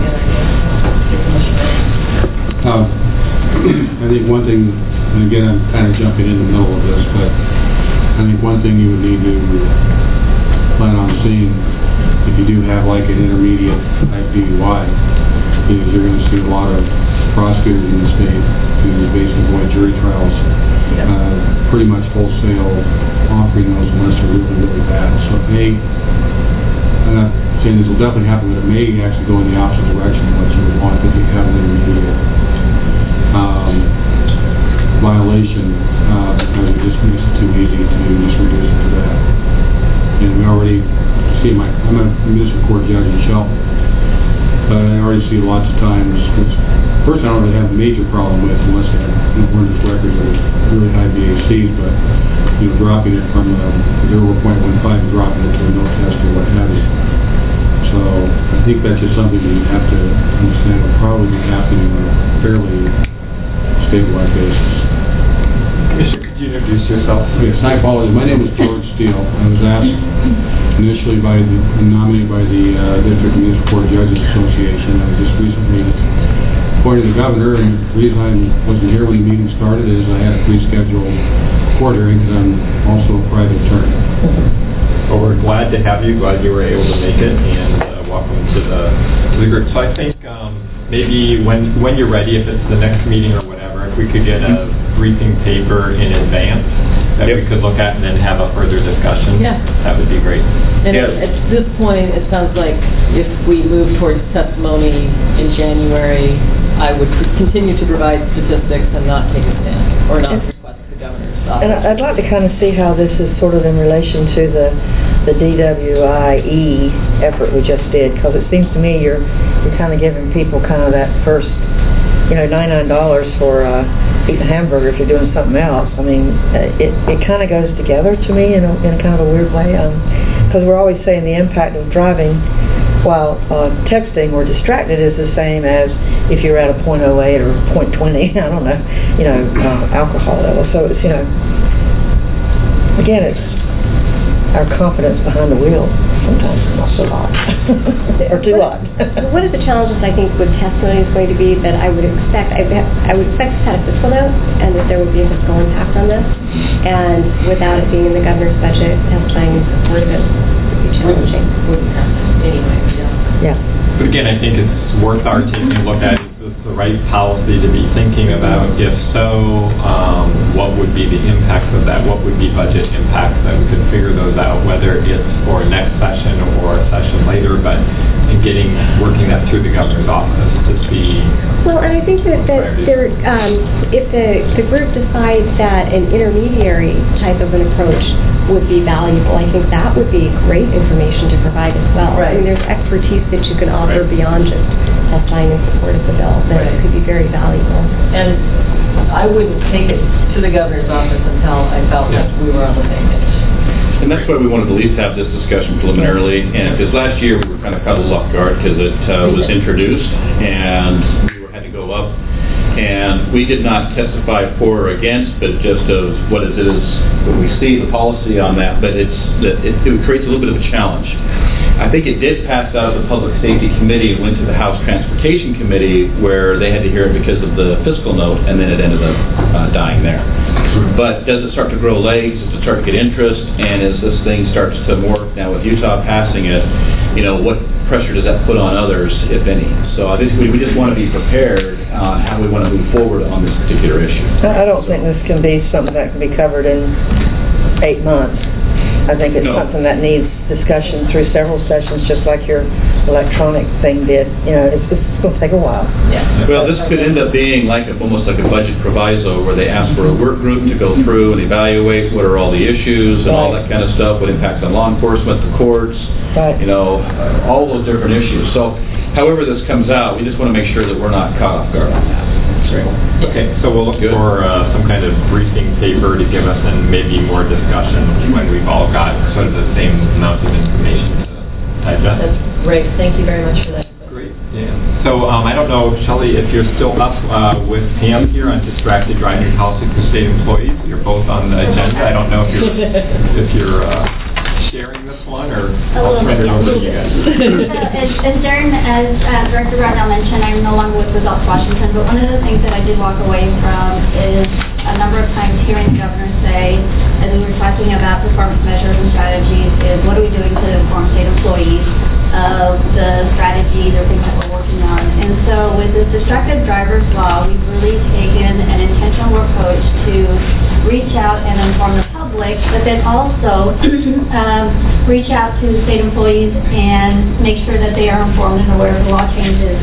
um, I think one thing, and again, I'm kind of jumping in the middle of this, but I think one thing you would need to plan on seeing, if you do have like an intermediate type D U I, is you're going to see a lot of prosecutors in the state who basically avoid jury trials, yeah. uh, pretty much wholesale offering those unless they're really, really bad. So it may, I'm not saying this will definitely happen, but it may actually go in the opposite direction of what you would want if you have an intermediate um, violation, uh, because it just makes it too easy to just reduce it to that. And we already see my, I'm a municipal court judge in Shelton, but I already see lots of times, which first I don't really have a major problem with unless they have ordinance records that are really high B A Cs, but you know, dropping it from zero point one five and dropping it to a no test or what have you. So I think that's just something that you have to understand will probably be happening on a fairly statewide basis. Commissioner, could you introduce yourself? Yes, I apologize. My name is George Steele. I was asked initially by the, nominated by the uh, District Municipal Court Judges Association. I was just recently appointed the governor, and the reason I wasn't here when the meeting started is I had a pre-scheduled court hearing because I'm also a private attorney. Well, we're glad to have you, glad you were able to make it, and uh, welcome to the, to the group. So I think um, maybe when, when you're ready, if it's the next meeting or whatever, if we could get a briefing paper in advance that yep. we could look at and then have a further discussion, yeah. that would be great. And yes. at, at this point, it sounds like if we move towards testimony in January, I would continue to provide statistics and not take a stand, or not request the governor's office. And And I'd like to kind of see how this is sort of in relation to the the D W I E effort we just did, because it seems to me you're you're kind of giving people kind of that first, you know, ninety-nine dollars for uh, eating a hamburger if you're doing something else. I mean, it it kind of goes together to me in a, in kind of a weird way, because um, we're always saying the impact of driving while uh, texting or distracted is the same as if you're at a point oh eight or point twenty, I don't know, you know, uh, alcohol level. So it's, you know, again, it's our confidence behind the wheel sometimes is not so hot, or too hot. One of the challenges I think with testimony is going to be that I would expect, I, I would expect to have a fiscal note, and that there would be a fiscal impact on this, and without it being in the governor's budget, testifying in support of it would be challenging. Wouldn't have to anyway, yeah. Yeah. But again, I think it's worth our taking a look at. Is this the right policy to be thinking about? If so, um, what would be the impact of that? What would be budget impacts that we could figure those out, whether it's for next session or a session later, but in getting, working that through the governor's office to see. Well, and I think that, that there, um, if the, the group decides that an intermediary type of an approach would be valuable, I think that would be great information to provide as well. Right. I mean, there's expertise that you can offer right. beyond just testifying in support of the bill that right. could be very valuable. And I wouldn't take it to the governor's office until I felt yeah. like we were on the same page. And that's why we wanted to at least have this discussion preliminarily, and because last year we were kind of caught a little off guard because it uh, was introduced and we were, had to go up, and we did not testify for or against, but just of what it is when we see the policy on that, but it's it, it creates a little bit of a challenge. I think it did pass out of the Public Safety Committee and went to the House Transportation Committee where they had to hear it because of the fiscal note, and then it ended up uh, dying there. But does it start to grow legs? Does it start to get interest? And as this thing starts to morph now with Utah passing it, you know, what pressure does that put on others, if any? So I think we, we just want to be prepared on how we want to move forward on this particular issue. I don't think this can be something that can be covered in eight months. I think it's no. something that needs discussion through several sessions, just like your electronic thing did. You know, it's, it's going to take a while. Yeah. Well, this could end up being like a, almost like a budget proviso, where they ask for a work group to go through and evaluate what are all the issues and right. all that kind of stuff, what impacts on law enforcement, the courts, right. you know, uh, all those different issues. So, however this comes out, we just want to make sure that we're not caught off guard on that. Great. Okay, so we'll look Good. for uh, some kind of briefing paper to give us, and maybe more discussion when we've all got sort of the same amount of information to digest. That's great. Thank you very much for that. Great. Yeah. So um, I don't know, Shelley, if you're still up uh, with Pam here on distracted driving policy for state employees. You're both on the agenda. I don't know if you're if you're uh, sharing this one, or I'll turn it over to you guys. as, as Darren, as uh, Director Brownell mentioned, I'm no longer with Results Washington, but one of the things that I did walk away from is a number of times hearing the governor say, as we were talking about performance measures and strategies, is what are we doing to inform state employees of the strategies or things that we're working on. And so with this distracted driver's law, we've really taken an intentional approach to reach out and inform the public, but then also um, reach out to state employees and make sure that they are informed and aware of the law changes.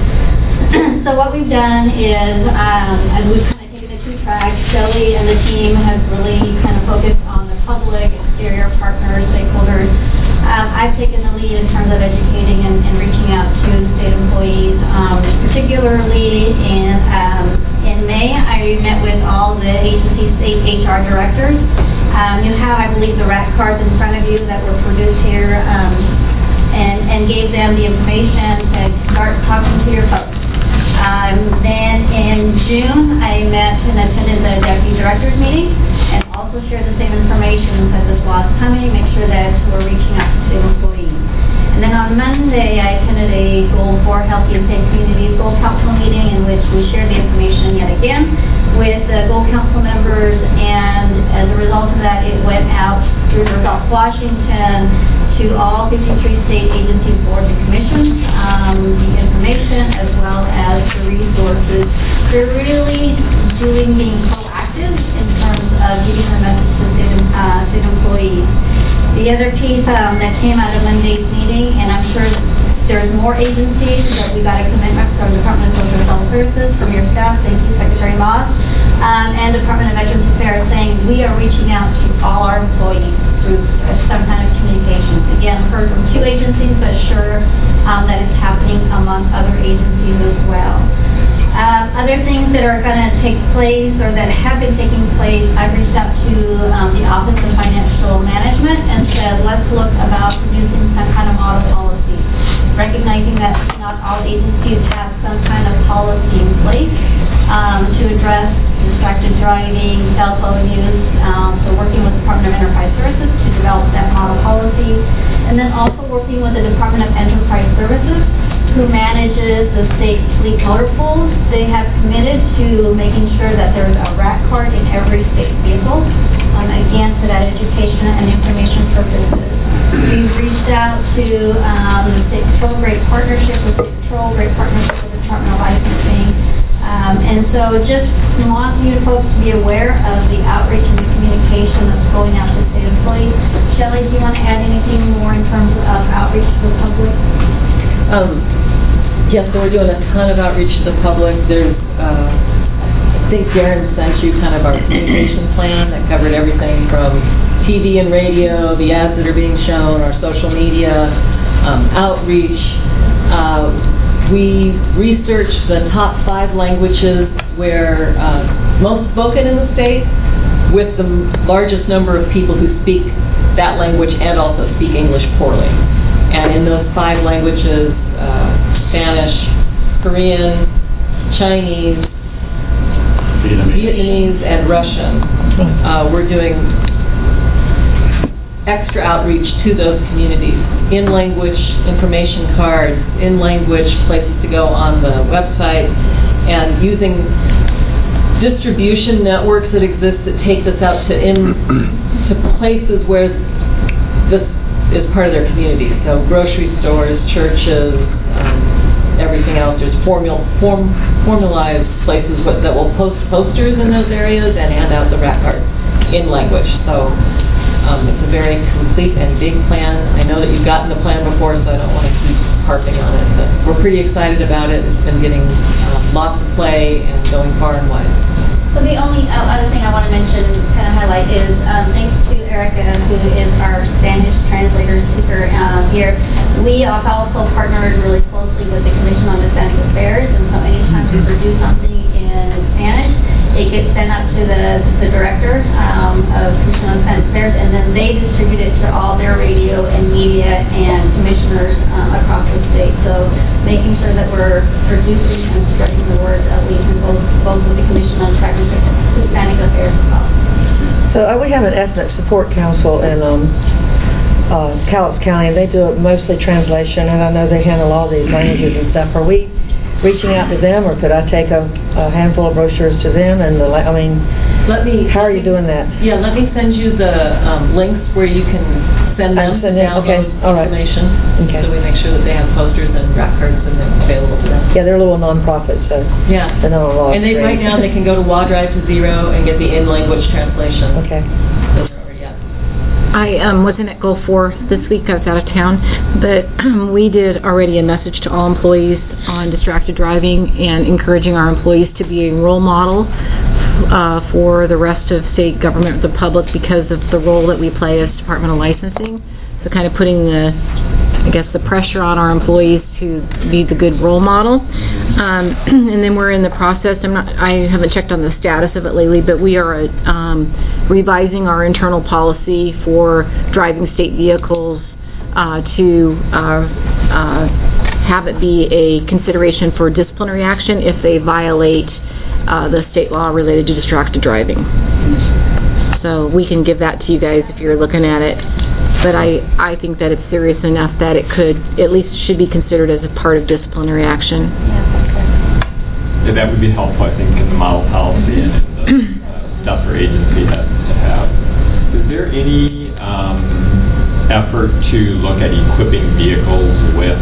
So what we've done is, um, as we've kind of taken the two tracks, Shelley and the team has really kind of focused on the public, exterior partners, stakeholders. Um, I've taken the lead in terms of educating and, and reaching out to state employees, um, particularly in um, in May. I met with all the agency state H R directors. Um, you have, I believe, the R A C cards in front of you that were produced here, um, and, and gave them the information to start talking to your folks. Um, then in June, I met and attended the deputy directors meeting, and also shared the same information because this law is coming, make sure that we're reaching out to state employees. And then on Monday, I attended a Goal for Healthy and Safe Communities Goal Council meeting in which we shared the information yet again with the Goal Council members, and as a result of that, it went out through Results Washington to all fifty-three state agencies, boards, and commissions, um, the information as well as the resources. They're really doing being proactive in terms of giving the message to state, uh, state employees. The other piece um, that came out of Monday's meeting, and I'm sure there's more more agencies, but we got a commitment from the Department of Social Health Services, from your staff, thank you, Secretary Moss, um, and Department of Veterans Affairs, saying we are reaching out to all our employees through some kind of communications. Again, heard from two agencies, but sure um, that it's happening among other agencies as well. Um, other things that are going to take place or that have been taking place, I've reached out to um, the Office of Financial Management and said, let's look about producing some kind of model policy, recognizing that not all agencies have some kind of policy in place um, to address distracted driving, cell phone use. Um, so working with the Department of Enterprise Services to develop that model policy, and then also working with the Department of Enterprise Services, who manages the state fleet motor pools. They have committed to making sure that there is a R A C card in every state vehicle, um, again, for that education and information purposes. We've reached out to um, the State Patrol, great partnership with State Patrol, great partnership with the Department of Licensing. Um, and so just want you folks to be aware of the outreach and the communication that's going out to state employees. Shelley, do you want to add anything more in terms of outreach to the public? Um, yes, so we're doing a ton of outreach to the public. There's, uh, I think Darren sent you kind of our communication plan that covered everything from T V and radio, the ads that are being shown, our social media, um, outreach. Uh, we researched the top five languages where uh, most spoken in the state, with the largest number of people who speak that language and also speak English poorly. And in those five languages, uh, Spanish, Korean, Chinese, Vietnamese, Vietnamese and Russian, uh, we're doing extra outreach to those communities. In-language information cards, in-language places to go on the website, and using distribution networks that exist that take this out to in to places where this is part of their community. So grocery stores, churches, um, everything else. There's formul, form, formalized places what, that will post posters in those areas and hand out the R A C cards in language. So um, it's a very complete and big plan. I know that you've gotten the plan before, so I don't want to keep harping on it, but we're pretty excited about it. It's been getting uh, lots of play and going far and wide. So the only uh, other thing I want to mention, kind of highlight, is um, thanks to Erica, who is our Spanish translator speaker uh, here. We have also partnered really closely with the Commission on Hispanic Affairs, and so anytime we produce something in Spanish, it gets sent up to the, the director um, of Commission on Hispanic Affairs, and then they distribute it to all their radio and media and commissioners um, across the state. So making sure that we're producing and spreading the word at least in both, both with the Commission on Hispanic Affairs as well. So uh, we have an ethnic support council in um, uh, Cowlitz County, and they do mostly translation, and I know they handle all these languages and stuff. Are we reaching out to them, or could I take a, a handful of brochures to them? And the, I mean, let me. How are you doing that? Yeah, let me send you the um, links where you can send them send them, okay. All right. information. Okay. So we make sure that they have posters and R A C cards and they're available to them. Yeah, they're a little non-profit, so yeah, they're not a lot. And they right now they can go to WaDrive to Zero and get the in-language translation. Okay. Those are already up. I um, wasn't at Goal four this week. I was out of town, but um, we did already a message to all employees on distracted driving and encouraging our employees to be a role model uh, for the rest of state government, the public, because of the role that we play as Department of Licensing. So kind of putting the, I guess, the pressure on our employees to be the good role model. Um, and then we're in the process, I'm not, I haven't checked on the status of it lately, but we are um, revising our internal policy for driving state vehicles uh, to uh, uh, have it be a consideration for disciplinary action if they violate uh, the state law related to distracted driving. So we can give that to you guys if you're looking at it. But I, I think that it's serious enough that it could, at least should be considered as a part of disciplinary action. Yeah, that would be helpful, I think, in the model policy and in the uh, stuff our agency has to have. Is there any um, effort to look at equipping vehicles with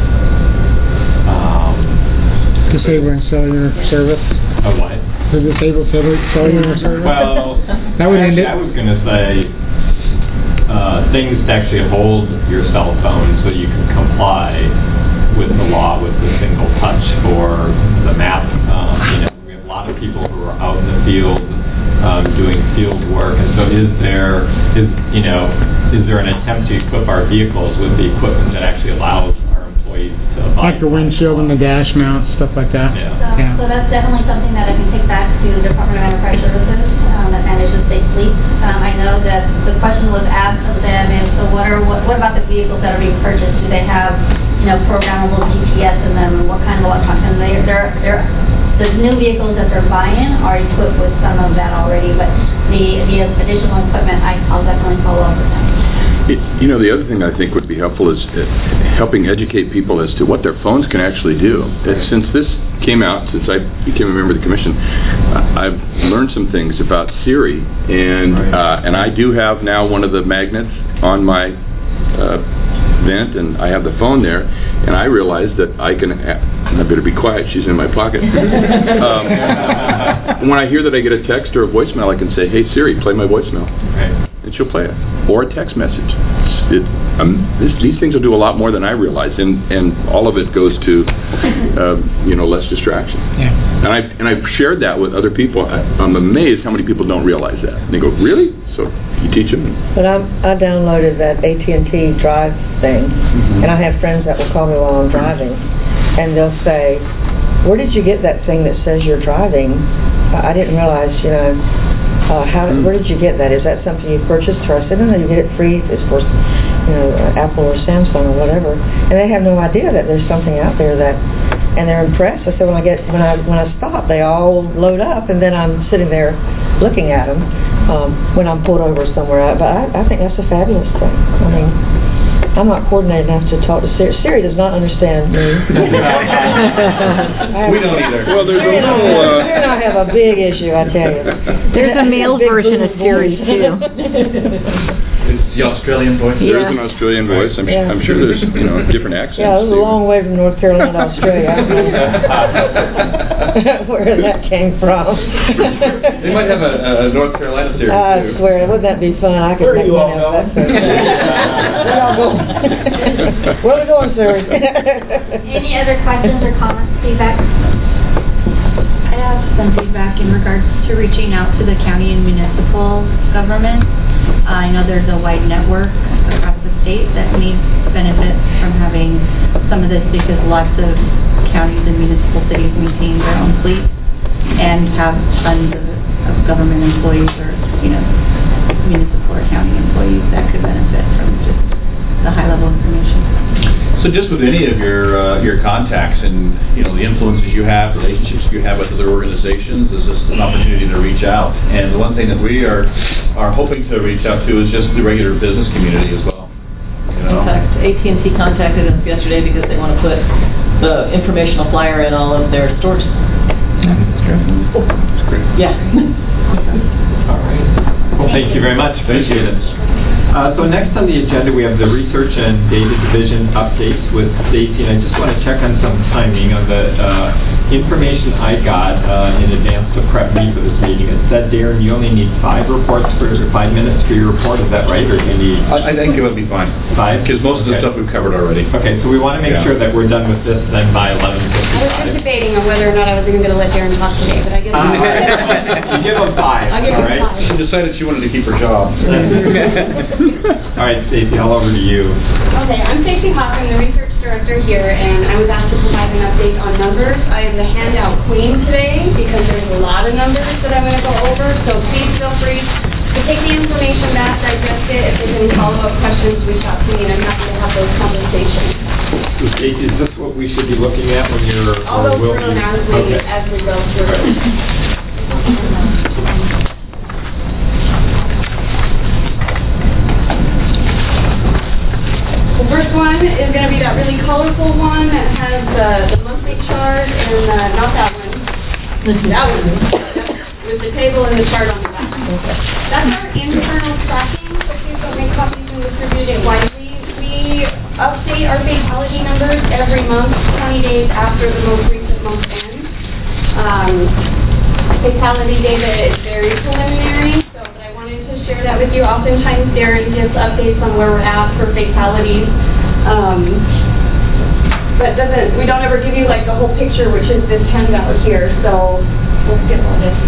um, disabled cellular service? A what? The disabled cellular service? Well, that would actually, end it. I was going to say Uh, things to actually hold your cell phone so you can comply with the law, with the single touch or the map. Um, you know, we have a lot of people who are out in the field um, doing field work, and so is there is you know is there an attempt to equip our vehicles with the equipment that actually allows our employees to Like the windshield and the dash mount, stuff like that? Yeah. So, Yeah. so that's definitely something that I can take back to the Department of Enterprise Services um, that manages state fleets. Um, I know that the question was asked of them is, so what are what, what about the vehicles that are being purchased? Do they have, you know, programmable G P S in them? What kind of electronics? And they, they're, they're, the new vehicles that they're buying are equipped with some of that already, but the, the additional equipment, I, I'll definitely follow up with them. It, you know, the other thing I think would be helpful is uh, helping educate people as to what their phones can actually do. Uh, since this came out, since I became a member of the commission, uh, I've learned some things about Siri, and uh, and I do have now one of the magnets on my uh, vent, and I have the phone there, and I realize that I can. I better be quiet. She's in my pocket. um, when I hear that I get a text or a voicemail, I can say, "Hey Siri, play my voicemail." Right. And she'll play it, or a text message. It, um, this, these things will do a lot more than I realize, and, and all of it goes to, uh, you know, less distraction. Yeah. And I and I've shared that with other people. I, I'm amazed how many people don't realize that. And they go, really? So you teach them? But I I downloaded that A T and T Drive thing, Mm-hmm. and I have friends that will call me while I'm driving, and they'll say, "Where did you get that thing that says you're driving? I I didn't realize, you know." Uh, how, where did you get that? Is that something you purchased? Or I said, no, no, you get it free. It's for, you know, Apple or Samsung or whatever. And they have no idea that there's something out there that, and they're impressed. I said, when I get, when I when I stop, they all load up, and then I'm sitting there looking at them um, when I'm pulled over somewhere. But I, I think that's a fabulous thing. I mean, I'm not coordinated enough to talk to Siri. Siri does not understand me. We don't either. Well, there's a Siri and I- little... Uh, Siri and I have a big issue, I tell you. There's a male Big version of boom Siri, voice. too. It's the Australian voice. There is an Australian voice. I'm, Yeah. I'm sure there's, you know, different accents. Yeah, it was a too. long way from North Carolina to Australia. I don't know where that came from. They might have a, a North Carolina series I too. swear, wouldn't that be fun? I could Where are make you all money off going? that. Where y'all going? Where are we going, sir? Any other questions or comments, feedback? I have some feedback in regards to reaching out to the county and municipal government. Uh, I know there's a wide network across the state that needs benefit from having some of this because lots of counties and municipal cities maintain their own fleet and have tons of, of government employees or, you know, municipal or county employees that could benefit from just the high-level information. So just with any of your uh, your contacts and, you know, the influences you have, relationships you have with other organizations, is this an opportunity to reach out. And the one thing that we are are hoping to reach out to is just the regular business community as well. You know? In fact, A T and T contacted us yesterday because they want to put the informational flyer in all of their stores. That's true. That's great. Yeah. All right. Well, thank you very much. Appreciate it. Uh, so next on the agenda, we have the Research and Data Division updates with Stacy, and I just want to check on some timing on the uh, information I got uh, in advance to prep me for this meeting. It said, Darren, you only need five reports for, or five minutes for your report. Is that right, or do you need? I, I think it would be fine. Five? Because most of the Okay. stuff we've covered already. Okay, so we want to make Yeah. sure that we're done with this then by eleven I was just fifty-five. debating on whether or not I was even going to let Darren talk today, but I guess. You give them five, I'll give all him right? five. She decided she wanted to keep her job. All right, Stacy, all over to you. Okay, I'm Stacey Hoffman, the research director here, and I was asked to provide an update on numbers. I am the handout queen today because there's a lot of numbers that I'm going to go over, so please feel free to take the information back, digest it. If there's any follow-up questions, reach out to me, and I'm happy to have those conversations. So Stacy, is this what we should be looking at when you're, I'll or go will through you? them as we, Okay. as we go through. The first one is going to be that really colorful one that has uh, the monthly chart and uh, not that one. That one. With the table and the chart on the back. That's our internal tracking, so please don't make copies and distribute it widely. We update our fatality numbers every month, twenty days after the most recent month ends. Um, fatality data is very preliminary, so but I wanted to share that with you. Oftentimes Darren gives updates on where we're at for fatalities. Um, but doesn't, we don't ever give you like the whole picture, which is this handout here, so we'll skip all this.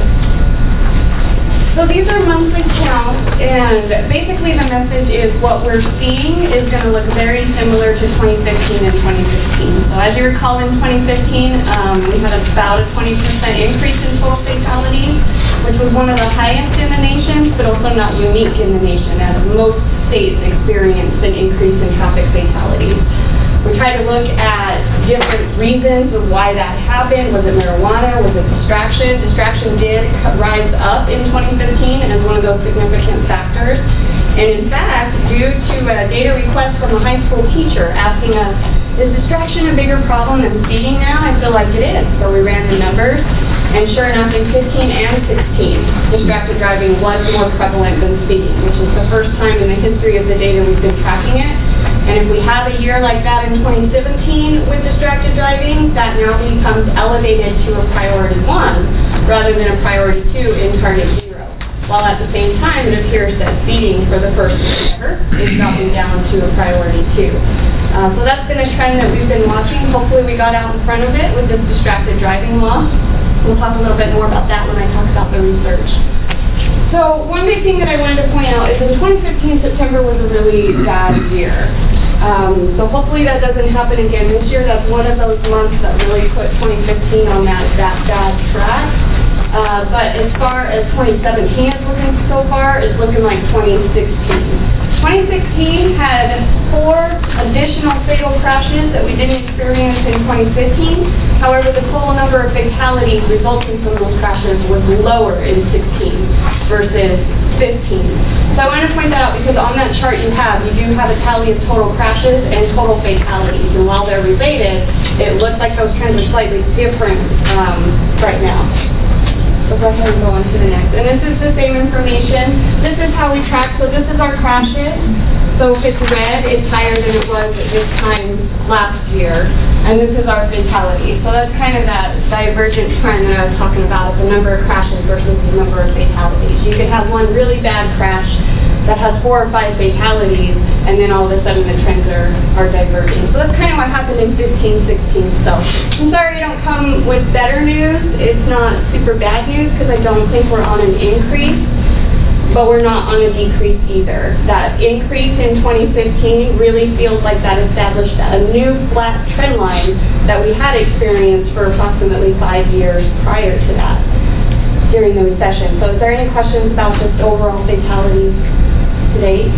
So these are monthly counts, and basically the message is what we're seeing is going to look very similar to twenty fifteen and twenty sixteen. So as you recall, in twenty fifteen, um, we had about a twenty percent increase in total fatalities, which was one of the highest in the nation, but also not unique in the nation, as most states experienced an increase in traffic fatalities. We tried to look at different reasons of why that happened. Was it marijuana? Was it distraction? Distraction did rise up in twenty fifteen as one of those significant factors. And in fact, due to a data request from a high school teacher asking us, is distraction a bigger problem than speeding now? I feel like it is. So we ran the numbers, and sure enough, in fifteen and sixteen, distracted driving was more prevalent than speeding, which is the first time in the history of the data we've been tracking it. And if we have a year like that in twenty seventeen with distracted driving, that now becomes elevated to a priority one rather than a priority two in target zero. While at the same time, it appears that speeding for the first time ever is dropping down to a priority two. Uh, so that's been a trend that we've been watching. Hopefully we got out in front of it with this distracted driving law. We'll talk a little bit more about that when I talk about the research. So one big thing that I wanted to point out is in twenty fifteen, September was a really bad year. Um, so hopefully that doesn't happen again this year. That's one of those months that really put twenty fifteen on that, that bad track. Uh, but as far as twenty seventeen is looking so far, it's looking like twenty sixteen. twenty sixteen had four additional fatal crashes that we didn't experience in twenty fifteen. However, the total number of fatalities resulting from those crashes was lower in sixteen versus fifteen. So I wanted to point that out because on that chart you have, you do have a tally of total crashes and total fatalities. And while they're related, it looks like those trends are slightly different um, right now. So go ahead and go on to the next. And this is the same information. This is how we track. So this is our crashes. So if it's red, it's higher than it was at this time last year. And this is our fatality. So that's kind of that divergent trend that I was talking about, the number of crashes versus the number of fatalities. You could have one really bad crash that has four or five fatalities, and then all of a sudden the trends are, are diverging. So that's kind of what happened in fifteen, sixteen. So I'm sorry I don't come with better news. It's not super bad news because I don't think we're on an increase, but we're not on a decrease either. That increase in twenty fifteen really feels like that established a new flat trend line that we had experienced for approximately five years prior to that during the recession. So is there any questions about just overall fatalities to date?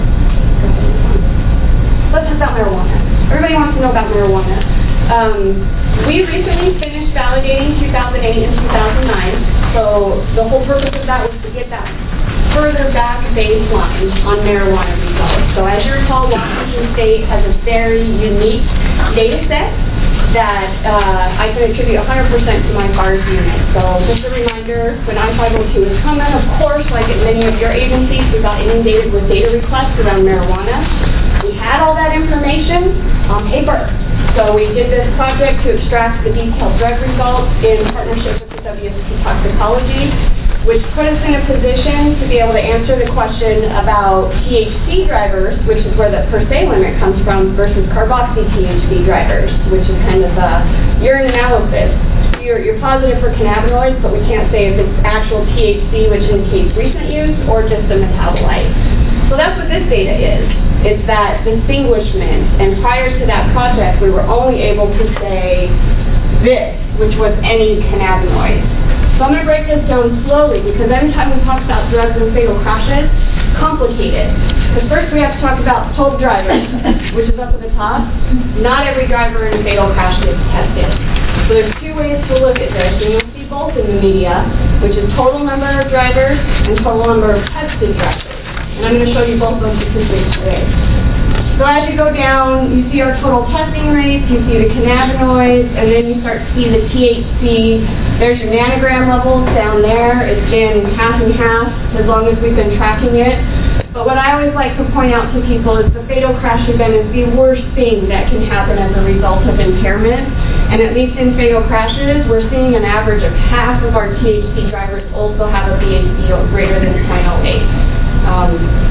Let's talk about marijuana. Everybody wants to know about marijuana. Um, we recently finished validating two thousand eight and two thousand nine, so the whole purpose of that was to get that further back baseline on marijuana results. So as you recall, Washington State has a very unique data set that uh, I can attribute one hundred percent to my F A R S unit. So just a reminder, when I five oh two is coming, of course, like at many of your agencies, we got inundated with data requests around marijuana. We had all that information on paper. So we did this project to extract the detailed drug results in partnership with the W S P Toxicology, which put us in a position to be able to answer the question about T H C drivers, which is where the per se limit comes from, versus carboxy T H C drivers, which is kind of a urine analysis. You're, you're positive for cannabinoids, but we can't say if it's actual T H C, which indicates recent use, or just a metabolite. So that's what this data is. It's that distinguishment. And prior to that project, we were only able to say this, which was any cannabinoid. So I'm going to break this down slowly because every time we talk about drugs and fatal crashes, it's complicated. Because first we have to talk about total drivers, which is up at the top. Not every driver in a fatal crash gets tested. So there's two ways to look at this, and you'll see both in the media, which is total number of drivers and total number of tested drivers. And I'm going to show you both those statistics today. So as you go down, you see our total testing rates, you see the cannabinoids, and then you start to see the T H C. There's your nanogram levels down there. It's been half and half as long as we've been tracking it. But what I always like to point out to people is the fatal crash event is the worst thing that can happen as a result of impairment. And at least in fatal crashes, we're seeing an average of half of our T H C drivers also have a B A C greater than zero point zero eight. Um,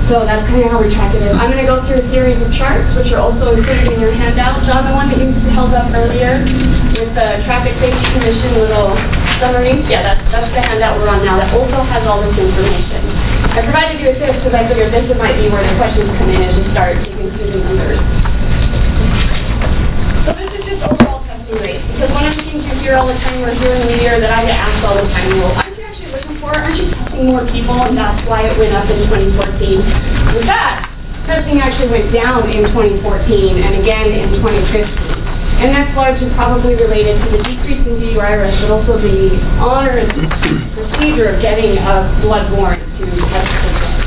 So that's kind of how we track it. I'm going to go through a series of charts, which are also included in your handout. John, the one that you held up earlier with the Traffic Safety Commission little summary. Yeah, that's, that's the handout we're on now. That also has all this information. I provided you with this because I figured this might be where the questions come in as you start digging through the numbers. So this is just overall testing rates. Because one of the things you hear all the time, or hear in the media, that I get asked all the time, well, aren't you actually looking for, aren't you testing more people, and that's why it went up in twenty fourteen? With that, testing actually went down in twenty fourteen and again in twenty fifteen. And that's largely probably related to the decrease in D U I risk, but also the onerous procedure of getting a blood warrant to test the drug.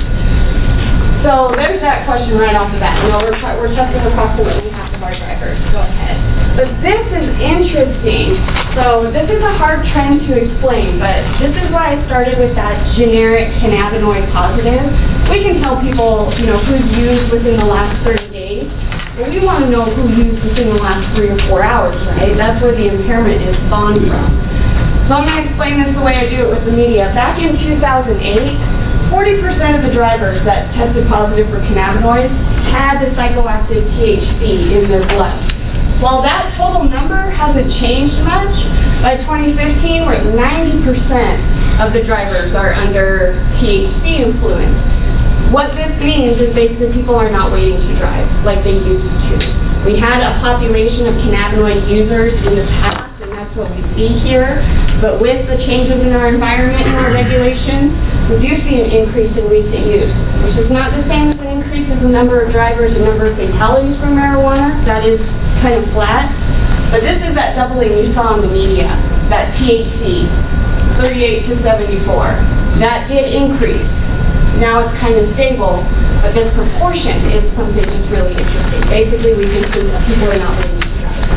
So there's that question right off the bat. You know, we're, we're testing approximately half of our drivers. Go ahead. But this is interesting. So this is a hard trend to explain, but this is why I started with that generic cannabinoid positive. We can tell people, you know, who's used within the last thirty days. But we want to know who used within the last three or four hours, right? That's where the impairment is spawned from. So I'm going to explain this the way I do it with the media. Back in two thousand eight, forty percent of the drivers that tested positive for cannabinoids had the psychoactive T H C in their blood. While that total number hasn't changed much, by twenty fifteen, we're at ninety percent of the drivers are under T H C influence. What this means is basically people are not waiting to drive like they used to. We had a population of cannabinoid users in the past, and that's what we see here. But with the changes in our environment and our regulations, we do see an increase in recent use, which is not the same as an increase in the number of drivers and number of fatalities from marijuana. That is kind of flat. But this is that doubling you saw in the media, that T H C, thirty-eight to seventy-four. That did increase. Now it's kind of stable, but this proportion is something that's really interesting. Basically, we can see that people are not waiting to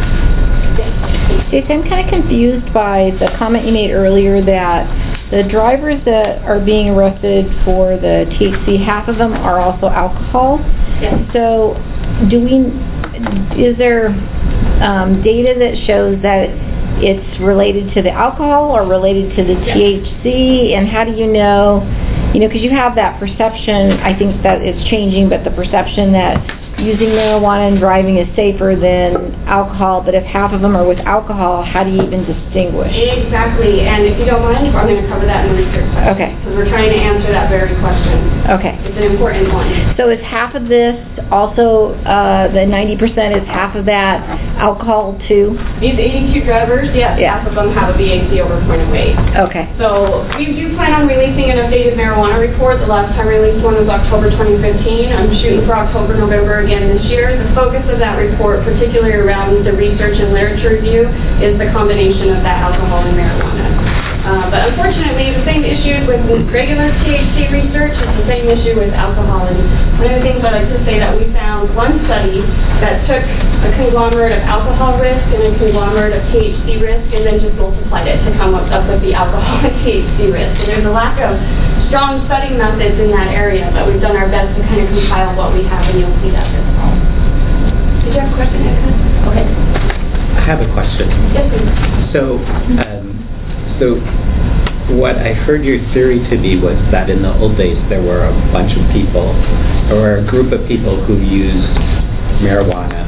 drive. Stacey, I'm kind of confused by the comment you made earlier that the drivers that are being arrested for the T H C, half of them are also alcohol. Yes. So, do we? Is there um, data that shows that it's related to the alcohol or related to the yes. T H C? And how do you know? You know, because you have that perception, I think that it's changing, but the perception that using marijuana and driving is safer than alcohol, but if half of them are with alcohol, how do you even distinguish? Exactly, and if you don't mind, I'm going to cover that in the research section. Okay. Because we're trying to answer that very question. Okay. It's an important one. So is half of this also, uh, the ninety percent is half of that alcohol too? These eighty-two drivers, yes, yeah. half of them have a B A C over point oh eight. Okay. So we do plan on releasing an updated marijuana report. The last time I released one was October twenty fifteen. I'm shooting for October, November again this year. The focus of that report, particularly around the research and literature review, is the combination of that alcohol and marijuana. Uh, but unfortunately, the same issue with regular T H C research is the same issue with alcohol. And one of the things I like to say that we found one study that took a conglomerate of alcohol risk and a conglomerate of T H C risk and then just multiplied it to come up, up with the alcohol and T H C risk. And there's a lack of strong study methods in that area, but we've done our best to kind of compile what we have, and you'll see that this fall. Did you have a question, Edna? Okay. I have a question. Yes, please. So, um, so what I heard your theory to be was that in the old days there were a bunch of people, or a group of people who used marijuana,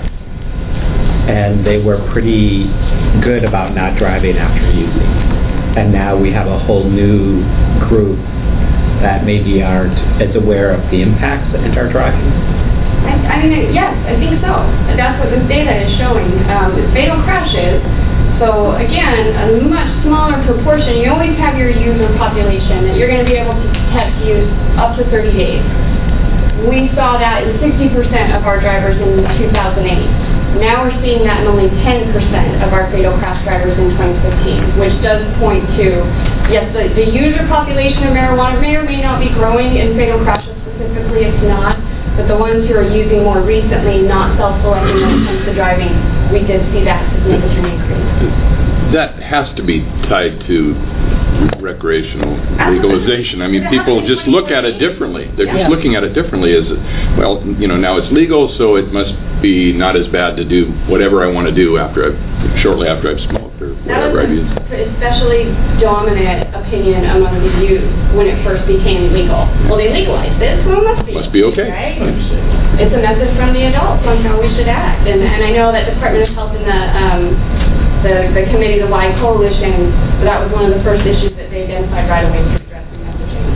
and they were pretty good about not driving after using. And now we have a whole new group that maybe aren't as aware of the impacts and are driving. I, I mean, yes, I think so. That's what this data is showing. Um, fatal crashes. So again, a much smaller proportion. You always have your user population that you're going to be able to detect use up to thirty days. We saw that in sixty percent of our drivers in two thousand eight. Now we're seeing that in only ten percent of our fatal crash drivers in twenty fifteen, which does point to, yes, the, the user population of marijuana may or may not be growing in fatal crashes specifically. It's not. But the ones who are using more recently, not self-selecting when it comes to driving, we did see that significant increase. That has to be tied to recreational legalization. I mean, people just look at it differently. They're just Yeah. looking at it differently as, well, you know, now it's legal, so it must be not as bad to do whatever I want to do after I've, shortly after I've smoked. or That whatever. I was mean, an especially dominant opinion among the youth when it first became legal. Well, they legalized it, so it must be. Must be okay. Right? It's a message from the adults on how we should act. And, and I know that Department of Health and the, um, the, the committee, the Y Coalition, that was one of the first issues that they identified right away to address the messaging.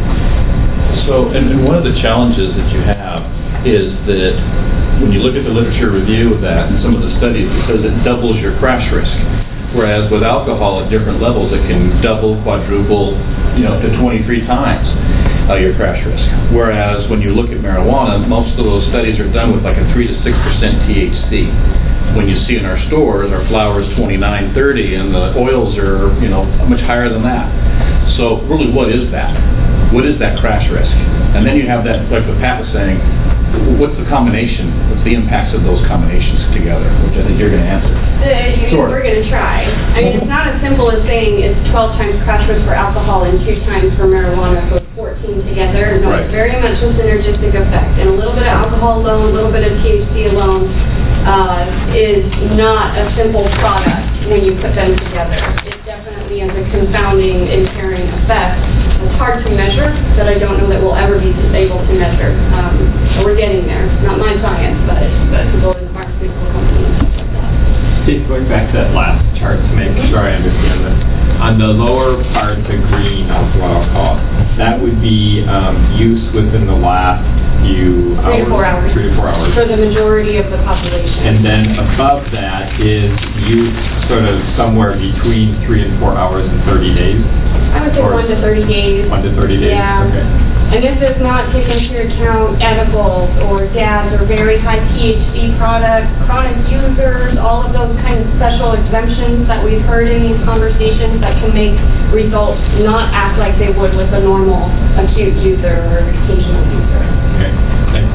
So, and, and one of the challenges that you have is that when you look at the literature review of that and some of the studies, it says it doubles your crash risk. Whereas with alcohol at different levels, it can double, quadruple, you know, to twenty-three times uh, your crash risk. Whereas when you look at marijuana, most of those studies are done with like a three to six percent T H C. When you see in our stores, our flour is twenty-nine, thirty, and the oils are, you know, much higher than that. So really, what is that? What is that crash risk? And then you have that, like what Pat was saying, what's the combination? What's the impacts of those combinations together? Which I think you're going to answer. Uh, Sure. We're going to try. I mean, it's not as simple as saying it's twelve times crash risk for alcohol and two times for marijuana, so it's fourteen together. No, Right. it's very much a synergistic effect. And a little bit of alcohol alone, a little bit of T H C alone uh, is not a simple product when you put them together. It definitely has a confounding, impairing effect. It's hard to measure, that I don't know that we'll ever be able to measure. Um, so we're getting there. Not my science, but, but people in the pharmaceutical companies. Steve, going back to that last chart to make sure I understand this. On the lower part, the green, that's what I'll call it, that would be um, use within the last few hours? Three to four hours. Three to four hours. For the majority of the population. And then above that is use sort of somewhere between three and four hours and thirty days? I would say Or one to thirty days. One to thirty days? Yeah. Okay. And this does not take into account edibles or dabs or very high T H C products, chronic users, all of those kind of special exemptions that we've heard in these conversations that can make results not act like they would with a normal acute user or occasional user. Okay. Thanks.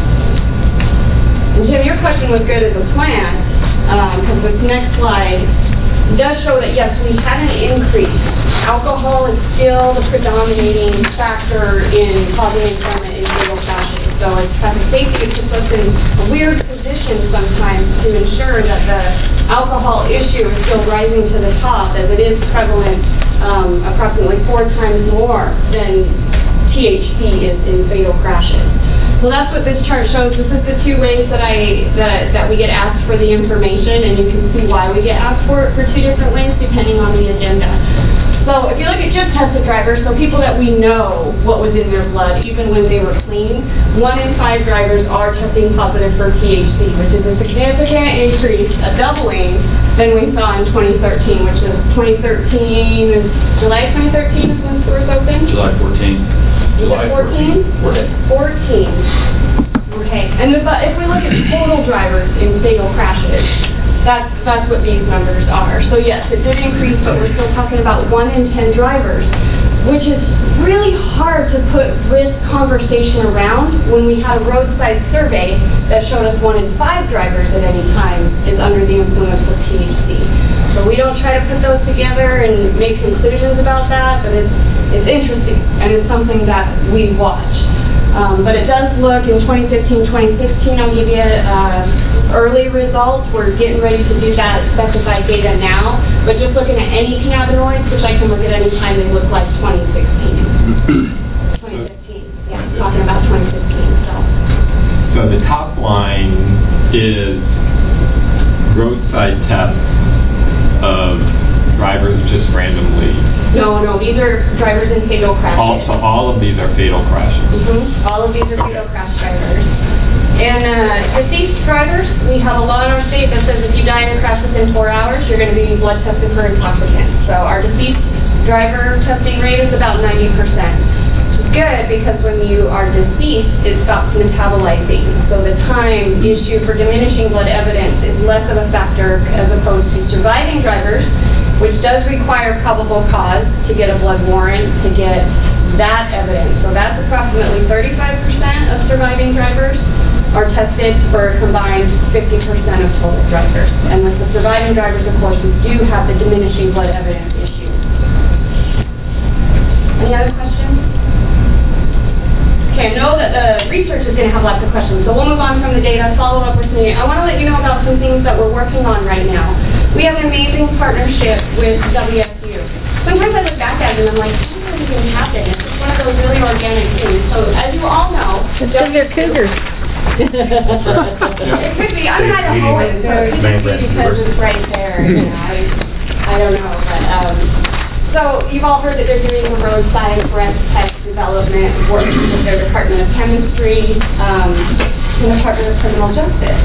And Jim, your question was good as a plan, because this next slide does show that, yes, we had an increase. Alcohol is still the predominating factor in causing impairment in fatal crashes. So as traffic safety, it puts us in a weird position sometimes to ensure that the alcohol issue is still rising to the top, as it is prevalent um, approximately four times more than T H C is in fatal crashes. So that's what this chart shows. This is the two ways that I that, that we get asked for the information, and you can see why we get asked for it for two different ways depending on the agenda. So if you look at just tested drivers, so people that we know what was in their blood even when they were clean, one in five drivers are testing positive for T H C, which is a significant increase, a doubling than we saw in twenty thirteen, which is twenty thirteen, July twenty thirteen is when stores opened? July fourteenth. July fourteen? fourteen. Okay, and if, uh, if we look at total drivers in fatal crashes, that's, that's what these numbers are. So yes, it did increase, but we're still talking about one in ten drivers, which is really hard to put risk conversation around when we had a roadside survey that showed us one in five drivers at any time is under the influence of T H C. So we don't try to put those together and make conclusions about that, but it's, it's interesting, and it's something that we watch. Um, but it does look in twenty fifteen, twenty sixteen, I'll give you uh, early results. We're getting ready to do that specified data now. But just looking at any cannabinoids, which I can look at any time, they look like twenty sixteen. twenty fifteen, yeah, I'm talking about twenty fifteen. So. So the top line is roadside tests of drivers just randomly. No, no, these are drivers in fatal crashes. Also, all of these are fatal crashes. Mm-hmm. All of these are fatal crash drivers. And uh, deceased drivers, we have a law in our state that says if you die in a crash within four hours, you're going to be blood tested for intoxicants. So our deceased driver testing rate is about ninety percent. Which is good because when you are deceased, it stops metabolizing. So the time issue for diminishing blood evidence is less of a factor as opposed to surviving drivers, which does require probable cause to get a blood warrant to get that evidence. So that's approximately thirty-five percent of surviving drivers are tested for a combined fifty percent of total drivers. And with the surviving drivers, of course, we do have the diminishing blood evidence issue. Any other questions? Okay, I know that the research is going to have lots of questions, so we'll move on from the data, follow up with me. I want to let you know about some things that we're working on right now. We have an amazing partnership with W S U. Sometimes I look back at it and I'm like, how did this even happen? It's just one of those really organic things. So as you all know, It's because they're cougars. it could be. I'm Idahoan, so it could be because it's right there. You know, I, I don't know, but um, so you've all heard that they're doing the roadside breast test development work with their Department of Chemistry um, and Department of Criminal Justice.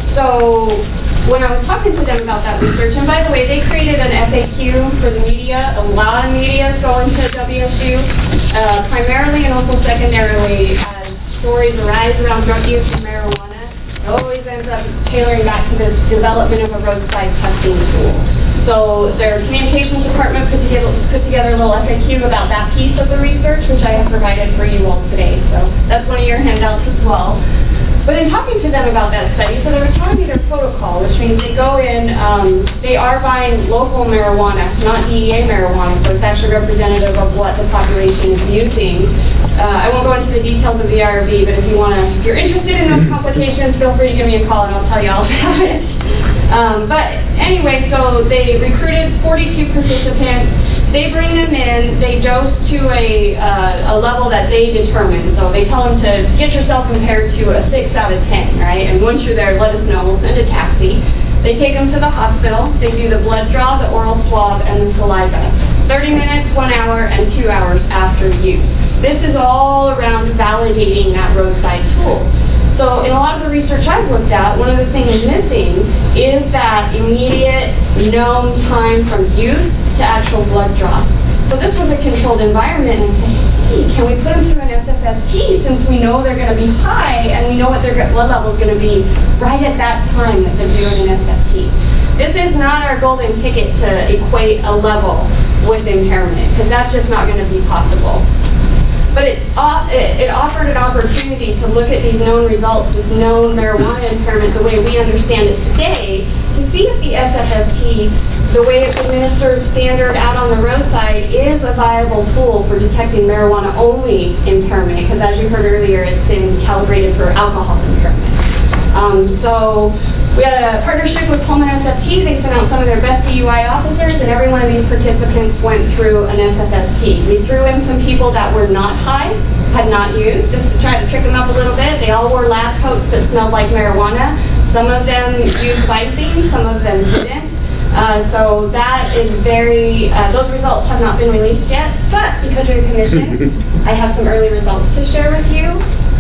So when I was talking to them about that research, and by the way, they created an F A Q for the media. A lot of media is going to W S U, uh, primarily and also secondarily as stories arise around drug use and marijuana. It always ends up tailoring back to this development of a roadside testing tool. So their communications department put together, put together a little F A Q about that piece of the research, which I have provided for you all today. So that's one of your handouts as well. But in talking to them about that study, so they were telling me their protocol, which means they go in, um, they are buying local marijuana, not D E A marijuana, so it's actually representative of what the population is using. Uh, I won't go into the details of the I R B, but if you want to, if you're interested in those complications, feel free to give me a call and I'll tell you all about it. Um, but anyway, so they recruited forty-two participants. They bring them in, they dose to a, uh, a level that they determine. So they tell them to get yourself compared to a six out of ten, right? And once you're there, let us know, we'll send a taxi. They take them to the hospital, they do the blood draw, the oral swab, and the saliva. thirty minutes, one hour, and two hours after use. This is all around validating that roadside tool. So in a lot of the research I've looked at, one of the things missing is that immediate known time from use to actual blood draw. So this was a controlled environment, and I said, hey, can we put them through an S F S T since we know they're going to be high and we know what their blood level is going to be right at that time that they're doing an S F T. This is not our golden ticket to equate a level with impairment, because that's just not going to be possible. But it, uh, it, it offered an opportunity to look at these known results with known marijuana impairment the way we understand it today, to see if the S F S T, the way it's administered standard out on the roadside, is a viable tool for detecting marijuana-only impairment, because as you heard earlier, it's been calibrated for alcohol impairment. Um, so we had a partnership with Pullman S F T. They sent out some of their best D U I officers, and every one of these participants went through an S F S T. We threw in some people that were not high, had not used, just to try to trick them up a little bit. They all wore lab coats that smelled like marijuana. Some of them used Visine, some of them didn't. Uh, so that is very, uh, those results have not been released yet, but because you're a commission, I have some early results to share with you.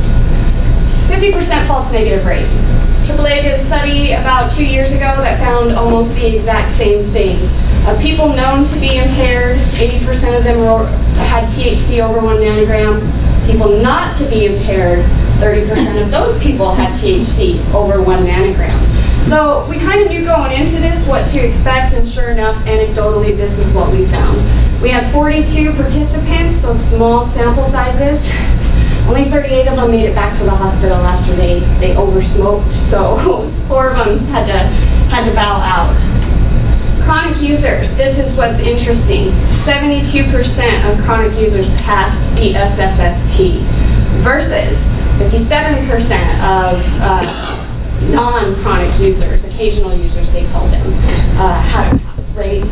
fifty percent false negative rate. triple A did a study about two years ago that found almost the exact same thing. Uh, people known to be impaired, eighty percent of them were, had T H C over one nanogram. People not to be impaired, thirty percent of those people had T H C over one nanogram. So we kind of knew going into this what to expect, and sure enough, anecdotally, this is what we found. We had forty-two participants, so small sample sizes. Only thirty-eight of them made it back to the hospital after they, they over-smoked, so four of them had to, had to bow out. Chronic users, this is what's interesting. seventy-two percent of chronic users passed the S F S T versus fifty-seven percent of uh, non-chronic users, occasional users they call them, uh, had a pass rate.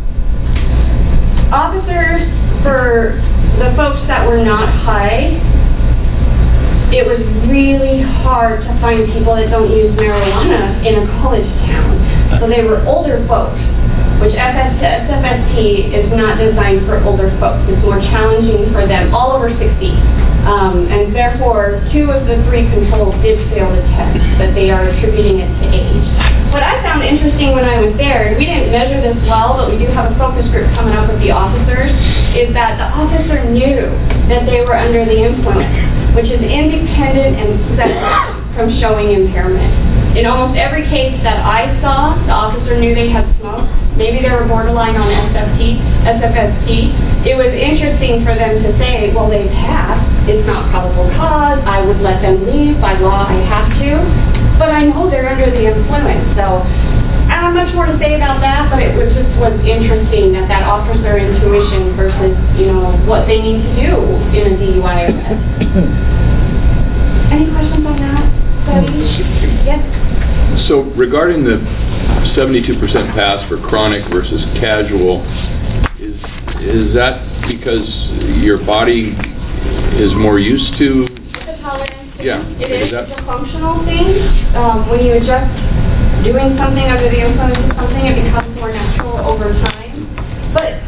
Officers, for the folks that were not high, it was really hard to find people that don't use marijuana in a college town. So they were older folks, which S F S T is not designed for older folks. It's more challenging for them, all over sixty. Um, and therefore, two of the three controls did fail the test, but they are attributing it to age. What I found interesting when I was there, and we didn't measure this well, but we do have a focus group coming up with the officers, is that the officer knew that they were under the influence, which is independent and separate from showing impairment. In almost every case that I saw, the officer knew they had smoked. Maybe they were borderline on S F T, S F S T. It was interesting for them to say, well, they passed. It's not probable cause. I would let them leave. By law, I have to. But I know they're under the influence. So I don't have much more to say about that, but it was just was interesting that that officer intuition versus, you know, what they need to do in a D U I arrest. Any questions on that study? Yes? So regarding the seventy-two percent pass for chronic versus casual, is is that because your body is more used to? It's a tolerance thing. Yeah. It is. Is that- It's a functional thing. Um, when you adjust doing something under the influence of something, it becomes more natural over time. But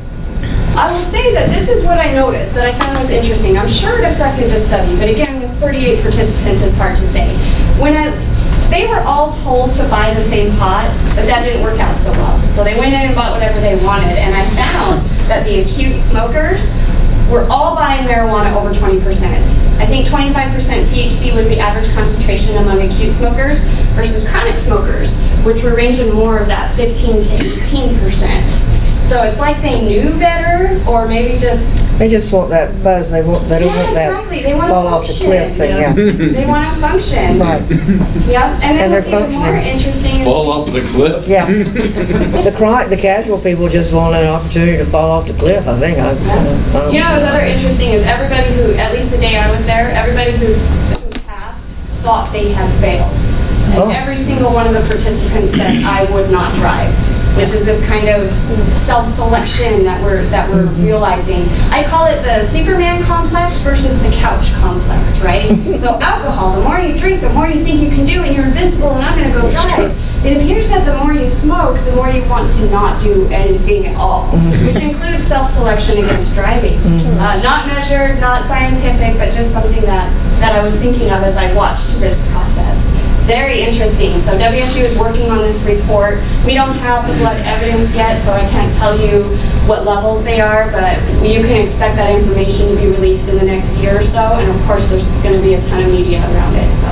I will say that this is what I noticed that I found was interesting. I'm sure it affected the study, but again, with thirty-eight participants, it's hard to say. When I, they were all told to buy the same pot, but that didn't work out so well. So they went in and bought whatever they wanted, and I found that the acute smokers were all buying marijuana over twenty percent. I think twenty-five percent T H C was the average concentration among acute smokers versus chronic smokers, which were ranging more of that fifteen to eighteen percent. So it's like they knew better, or maybe just... They just want that buzz, they want, they don't yeah, want that exactly. They want fall to off the function. cliff thing, yeah. They want to function. Right. Yep, and then And they're what's even more functioning. interesting is... Fall off the cliff? Yeah. The chronic, the casual people just want an opportunity to fall off the cliff, I think. I, um, You know what's other interesting is everybody who, at least the day I was there, everybody who who passed thought they had failed. And Oh. every single one of the participants said, I would not drive. Which is this kind of self-selection that we're that we're Mm-hmm. realizing. I call it the Superman complex versus the couch complex, right? So alcohol, the more you drink, the more you think you can do, and you're invincible, and I'm going to go drive. It appears that the more you smoke, the more you want to not do anything at all, Mhm. which includes self-selection against driving. Mhm. Uh, not measured, not scientific, but just something that, that I was thinking of as I watched this process. Very interesting. So W S U is working on this report. We don't have the blood evidence yet, so I can't tell you what levels they are, but you can expect that information to be released in the next year or so, and of course there's going to be a ton of media around it, so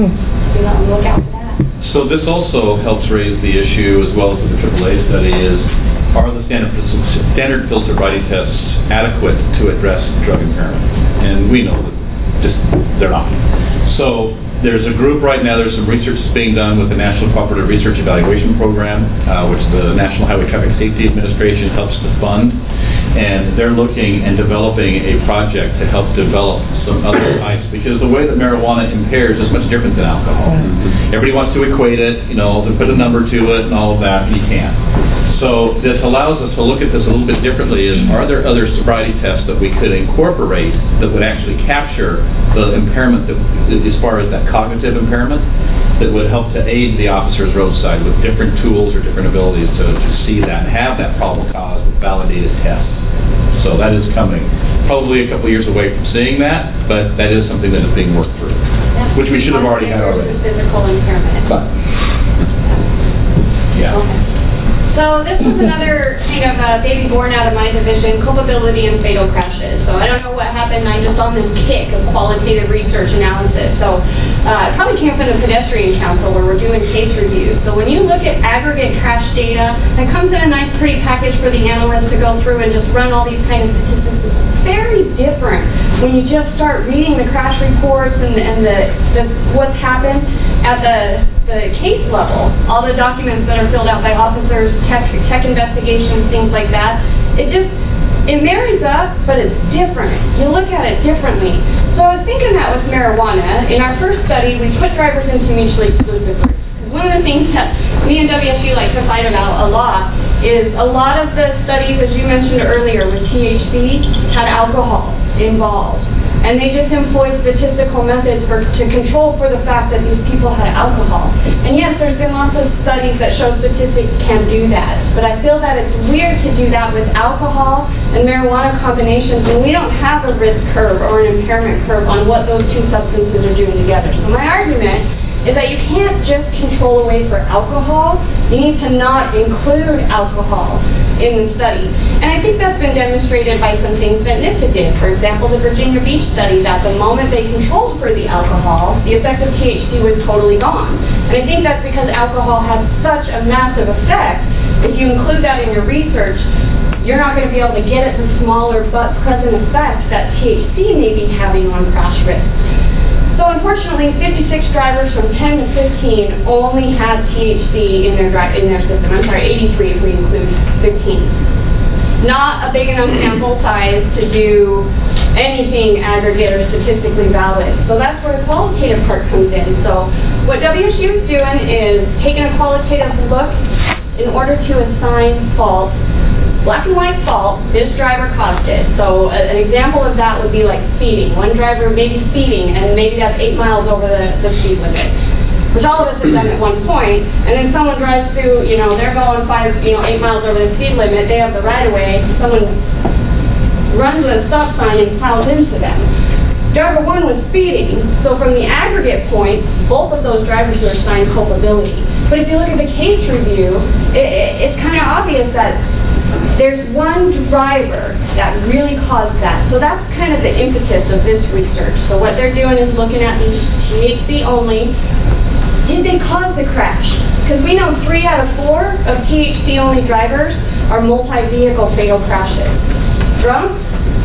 be on the lookout for that. So this also helps raise the issue, as well as with the triple A study, is are the standard, standard field sobriety tests adequate to address drug impairment? And we know that just they're not. So there's a group right now, there's some research that's being done with the National Cooperative Research Evaluation Program, uh, which the National Highway Traffic Safety Administration helps to fund. And they're looking and developing a project to help develop some other types, because the way that marijuana impairs is much different than alcohol. Everybody wants to equate it, you know, to put a number to it and all of that, and you can't. So this allows us to look at this a little bit differently, is are there other sobriety tests that we could incorporate that would actually capture the impairment, that, as far as that cognitive impairment, that would help to aid the officers roadside with different tools or different abilities to, to see that and have that probable cause with validated tests. So that is coming. Probably a couple years away from seeing that, but that is something that is being worked through, which we should have already had already. Physical impairment. But, yeah. Okay. So this was another kind of uh, baby born out of my division, culpability and fatal crashes. So I don't know what happened. I just on this kick of qualitative research analysis. So uh, it probably came from the Pedestrian Council, where we're doing case reviews. So when you look at aggregate crash data, that comes in a nice pretty package for the analysts to go through and just run all these kind of statistics. It's very different when you just start reading the crash reports and, and the, the what's happened at the the case level, all the documents that are filled out by officers, tech, tech investigations, things like that. It just, it marries up, but it's different. You look at it differently. So I was thinking that with marijuana. In our first study, we put drivers into mutually exclusive groups. One of the things that we and W S U like to fight about a lot is a lot of the studies, as you mentioned earlier, with T H C, had alcohol involved. And they just employed statistical methods for, to control for the fact that these people had alcohol. And yes, there's been lots of studies that show statistics can do that. But I feel that it's weird to do that with alcohol and marijuana combinations when we don't have a risk curve or an impairment curve on what those two substances are doing together. So my argument is that you can't just control away for alcohol. You need to not include alcohol in the study. And I think that's been demonstrated by some things that NHTSA did. For example, the Virginia Beach study, that the moment they controlled for the alcohol, the effect of T H C was totally gone. And I think that's because alcohol has such a massive effect. If you include that in your research, you're not going to be able to get at the smaller but present effects that T H C may be having on crash risk. So unfortunately, fifty-six drivers from ten to fifteen only had T H C in their dri- in their system. I'm sorry, eighty-three if we include fifteen. Not a big enough sample size to do anything aggregate or statistically valid. So that's where the qualitative part comes in. So what W S U is doing is taking a qualitative look in order to assign fault. Black and white fault, this driver caused it. So a, an example of that would be like speeding. One driver may be speeding and maybe that's eight miles over the, the speed limit, which all of us have done at one point, and then someone drives through, you know, they're going five, you know, eight miles over the speed limit, they have the right of way, someone runs with a stop sign and plows into them. Driver one was speeding, so from the aggregate point, both of those drivers are assigned culpability. But if you look at the case review, it, it, it's kind of obvious that there's one driver that really caused that. So that's kind of the impetus of this research. So what they're doing is looking at these T H C only. Did they cause the crash? Because we know three out of four of T H C only drivers are multi-vehicle fatal crashes. Drunk?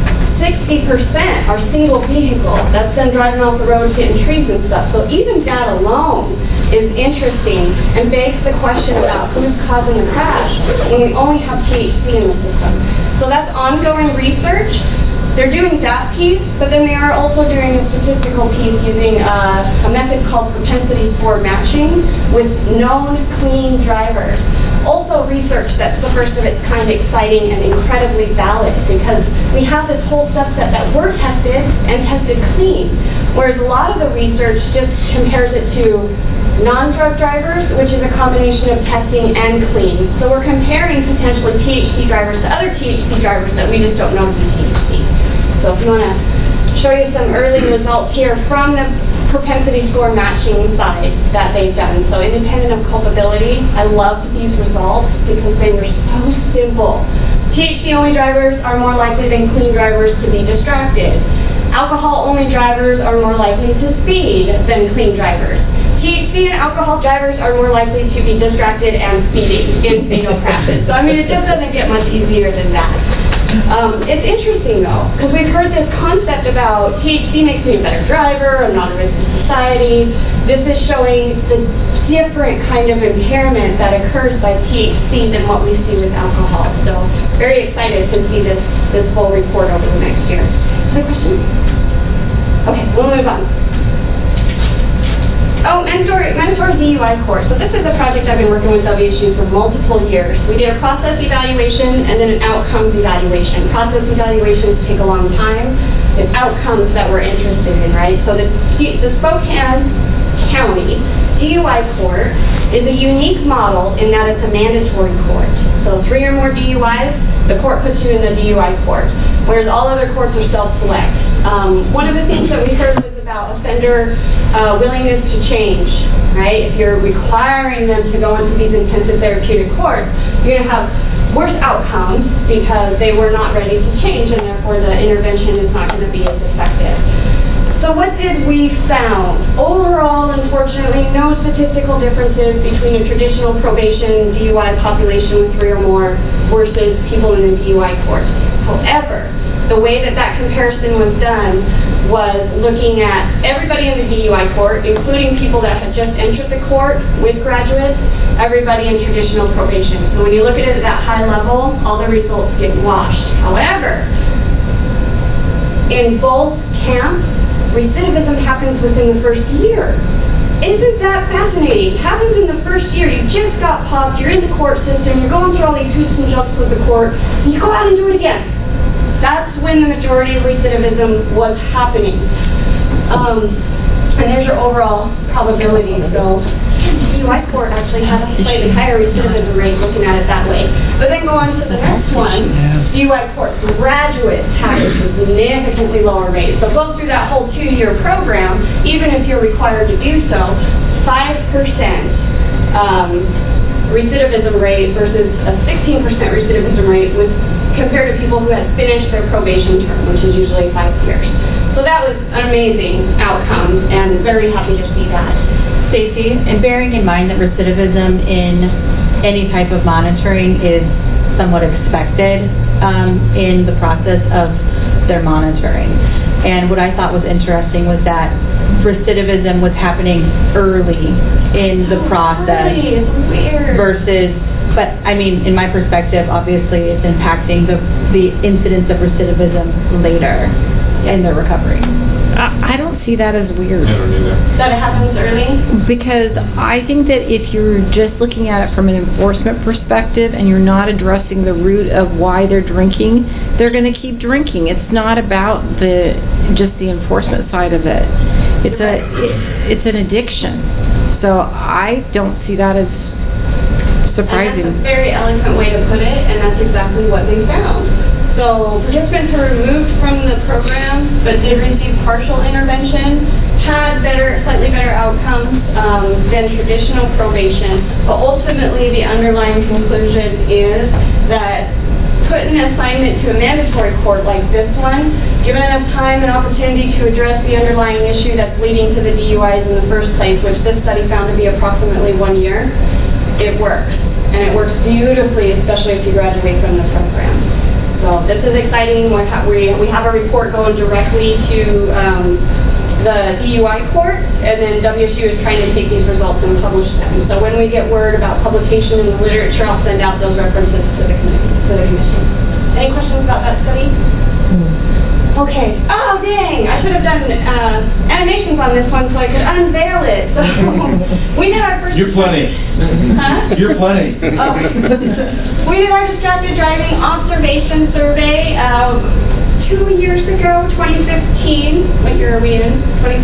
sixty percent are single vehicle. That's them driving off the road, hitting trees and stuff. So even that alone is interesting and begs the question about who's causing the crash when we only have T H C in the system. So that's ongoing research. They're doing that piece, but then they are also doing a statistical piece using uh, a method called propensity score matching with known clean drivers. Also research that's the first of its kind, exciting and incredibly valid, because we have this whole subset that were tested and tested clean, whereas a lot of the research just compares it to non-drug drivers, which is a combination of testing and clean. So we're comparing potentially T H C drivers to other T H C drivers that we just don't know to be T H C. So if you want to show you some early results here from the propensity score matching side that they've done. So independent of culpability, I loved these results because they were so simple. T H C only drivers are more likely than clean drivers to be distracted. Alcohol-only drivers are more likely to speed than clean drivers. T H C and alcohol drivers are more likely to be distracted and speeding in fatal crashes. So, I mean, it just doesn't get much easier than that. Um, it's interesting, though, because we've heard this concept about T H C makes me a better driver, I'm not a risk to society. This is showing the different kind of impairment that occurs by T H C than what we see with alcohol. So, very excited to see this, this full report over the next year. Any questions? Okay, we'll move on. Oh, mandatory, mandatory D U I course. So this is a project I've been working with W S U for multiple years. We did a process evaluation and then an outcomes evaluation. Process evaluations take a long time. It's outcomes that we're interested in, right? So the, the Spokane County D U I court is a unique model in that it's a mandatory court. So three or more D U Is, the court puts you in the D U I court, whereas all other courts are self-select. Um, one of the things that we heard was about offender uh, willingness to change, right? If you're requiring them to go into these intensive therapeutic courts, you're going to have worse outcomes because they were not ready to change, and therefore the intervention is not going to be as effective. So what did we found? Overall, unfortunately, no statistical differences between a traditional probation D U I population with three or more versus people in a D U I court. However, the way that that comparison was done was looking at everybody in the D U I court, including people that had just entered the court with graduates, everybody in traditional probation. So when you look at it at that high level, all the results get washed. However, in both camps, recidivism happens within the first year. Isn't that fascinating? It happens in the first year. You just got popped, you're in the court system, you're going through all these hoops and jumps with the court, and you go out and do it again. That's when the majority of recidivism was happening. Um, and there's your overall probability. So the D U I court actually has a slightly higher recidivism rate looking at it that way. But then go on to the next one. D U I court graduates have a significantly lower rate. So go through that whole two-year program, even if you're required to do so, five percent um, recidivism rate versus a sixteen percent recidivism rate with compared to people who had finished their probation term, which is usually five years. So that was an amazing outcome, and very happy to see that. Stacey, and bearing in mind that recidivism in any type of monitoring is somewhat expected um, in the process of their monitoring. And what I thought was interesting was that recidivism was happening early in the process versus, but I mean, in my perspective, obviously it's impacting the, the incidence of recidivism later. in their recovery. I, I don't see that as weird. I don't either. That it happens early? Because I think that if you're just looking at it from an enforcement perspective and you're not addressing the root of why they're drinking, they're going to keep drinking. It's not about the just the enforcement side of it. It's a it, it's an addiction. So I don't see that as surprising. And that's a very eloquent way to put it, and that's exactly what they found. So participants who were removed from the program but did receive partial intervention had better, slightly better outcomes um, than traditional probation. But ultimately, the underlying conclusion is that putting an assignment to a mandatory court like this one, given enough time and opportunity to address the underlying issue that's leading to the D U Is in the first place, which this study found to be approximately one year, it works. And it works beautifully, especially if you graduate from the program. So this is exciting. We have, we, we have a report going directly to um, the D U I court, and then W S U is trying to take these results and publish them. So when we get word about publication in the literature, I'll send out those references to the, to the commission. Any questions about that study? Okay. Oh, dang! I should have done uh, animations on this one so I could unveil it. So we did our first... You're plenty. Huh? You're plenty. Okay. We did our distracted driving observation survey uh, two years ago, twenty fifteen. What year are we in?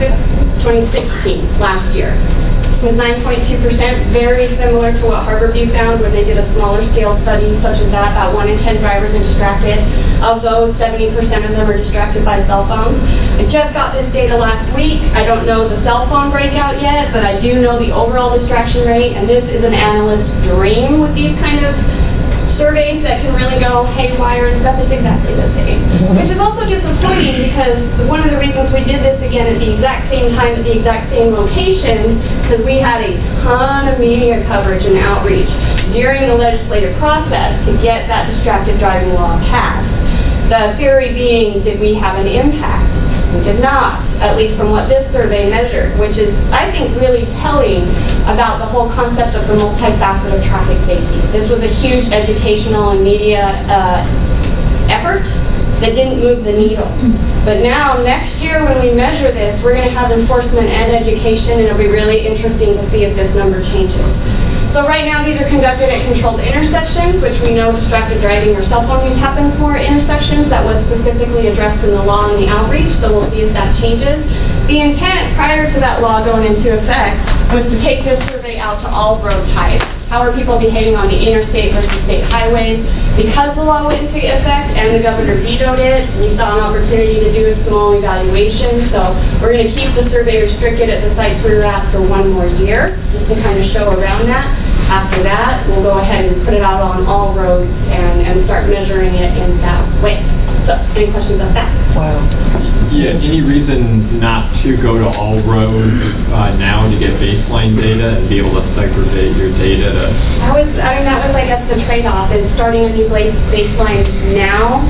twenty sixteen, last year. It was nine point two percent, very similar to what Harborview found when they did a smaller scale study such as that. About one in ten drivers are distracted. Of those, seventy percent of them are distracted by cell phones. I just got this data last week. I don't know the cell phone breakout yet, but I do know the overall distraction rate, and this is an analyst's dream with these kind of surveys that can really go haywire and stuff. Is exactly the same. Which is also disappointing because one of the reasons we did this again at the exact same time at the exact same location, because we had a ton of media coverage and outreach during the legislative process to get that distracted driving law passed. The theory being, did we have an impact? We did not, at least from what this survey measured, which is, I think, really telling about the whole concept of the multifaceted of traffic safety. This was a huge educational and media uh, effort that didn't move the needle. But now, next year when we measure this, we're going to have enforcement and education, and it'll be really interesting to see if this number changes. So right now, these are conducted at controlled intersections, which we know distracted driving or cell phone use happens more at intersections. That was specifically addressed in the law and the outreach, so we'll see if that changes. The intent prior to that law going into effect was to take this survey out to all road types. How are people behaving on the interstate versus state highways? Because the law went into effect and the governor vetoed it, we saw an opportunity to do a small evaluation. So we're going to keep the survey restricted at the sites we were at for one more year, just to kind of show around that. After that, we'll go ahead and put it out on all roads and, and start measuring it in that way. So, any questions about that? Wow. Yeah, any reason not to go to all roads uh, now to get baseline data and be able to segregate your data to... That was, I mean, that was, I guess, the trade-off, is starting a new base baseline now,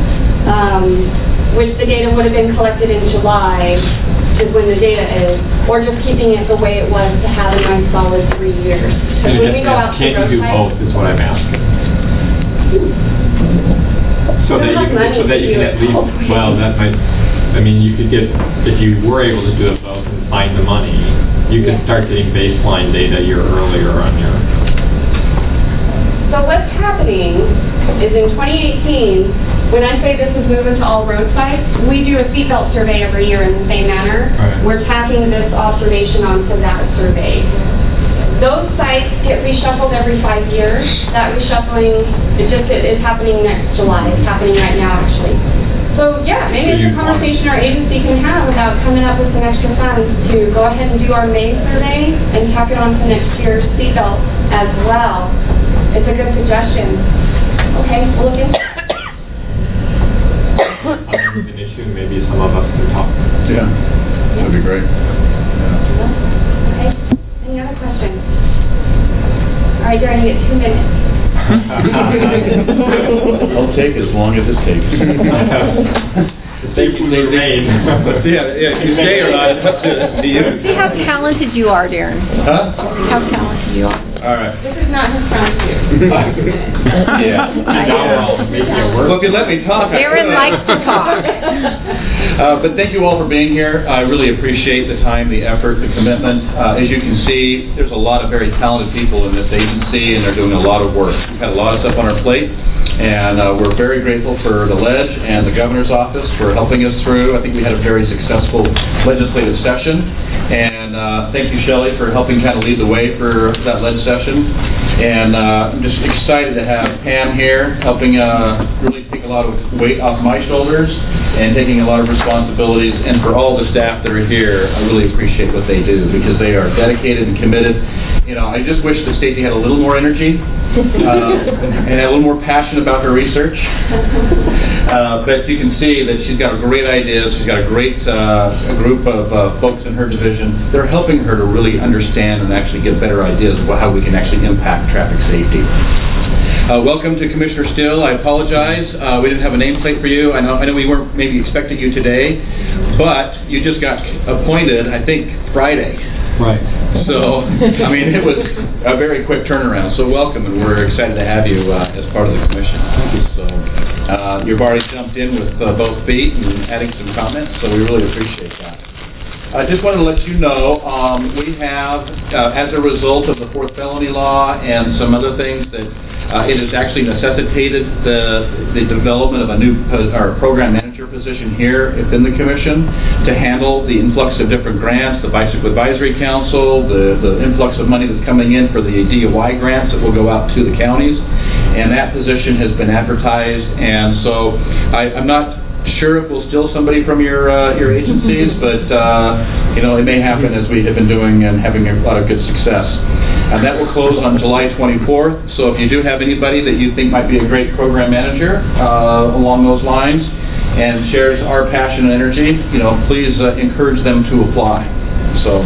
um, which the data would have been collected in July, is when the data is, or just keeping it the way it was to have a nice solid three years. Because when we go out to Can't you do both, is what I'm asking. So that you can, so that you can at least, well, that might, I mean, you could get, if you were able to do it both and find the money, you could start getting baseline data a year earlier on your... So what's happening is in twenty eighteen, when I say this is moving to all road sites, we do a seatbelt survey every year in the same manner. Right. We're tacking this observation onto that survey. Those sites get reshuffled every five years. That reshuffling, it just it is happening next July. It's happening right now, actually. So yeah, maybe it's a conversation our agency can have about coming up with some extra funds to go ahead and do our May survey and tack it on to next year's seatbelt as well. It's a good suggestion. Okay, we'll look into it. An issue, maybe some of us can talk. Yeah, that'd be great. Okay, any other questions? All right, Darren, you get two minutes. I'll take as long as it takes. Thank you, Dave. Yeah, yeah, if you stay or not, it's up to, to you. See how talented you are, Darren. Huh? How talented you are. All right. This is not his strong suit. Yeah. Now I'll make you work. Well, if you let me talk, I Aaron could. likes to talk. Uh, but thank you all for being here. I really appreciate the time, the effort, the commitment. Uh, as you can see, there's a lot of very talented people in this agency, and they're doing a lot of work. We've had a lot of stuff on our plate, and uh, we're very grateful for the Ledge and the Governor's Office for helping us through. I think we had a very successful legislative session, and uh, thank you, Shelley, for helping kind of lead the way for that Ledge session. And uh, I'm just excited to have Pam here, helping uh, really take a lot of weight off my shoulders and taking a lot of responsibilities. And for all the staff that are here, I really appreciate what they do because they are dedicated and committed. You know, I just wish that Stacey had a little more energy uh, and a little more passion about her research. Uh, but you can see that she's got great ideas. She's got a great uh, a group of uh, folks in her division. They're helping her to really understand and actually get better ideas of how we can actually impact traffic safety. Uh, welcome to Commissioner Still. I apologize. Uh, we didn't have a nameplate for you. I know, I know we weren't maybe expecting you today, but you just got appointed, I think, Friday. Right. So, I mean, it was a very quick turnaround. So welcome, and we're excited to have you uh, as part of the commission. Thank you. So, uh, you've already jumped in with uh, both feet and adding some comments, so we really appreciate that. I just wanted to let you know, um, we have, uh, as a result of the fourth felony law and some other things, that uh, it has actually necessitated the the development of a new po- or program manager position here within the commission to handle the influx of different grants, the Bicycle Advisory Council, the, the influx of money that's coming in for the D O I grants that will go out to the counties, and that position has been advertised, and so I, I'm not sure if we'll steal somebody from your uh, your agencies, but uh, you know, it may happen as we have been doing and having a lot of good success. And that will close on July twenty-fourth. So if you do have anybody that you think might be a great program manager uh, along those lines and shares our passion and energy, you know, please uh, encourage them to apply. So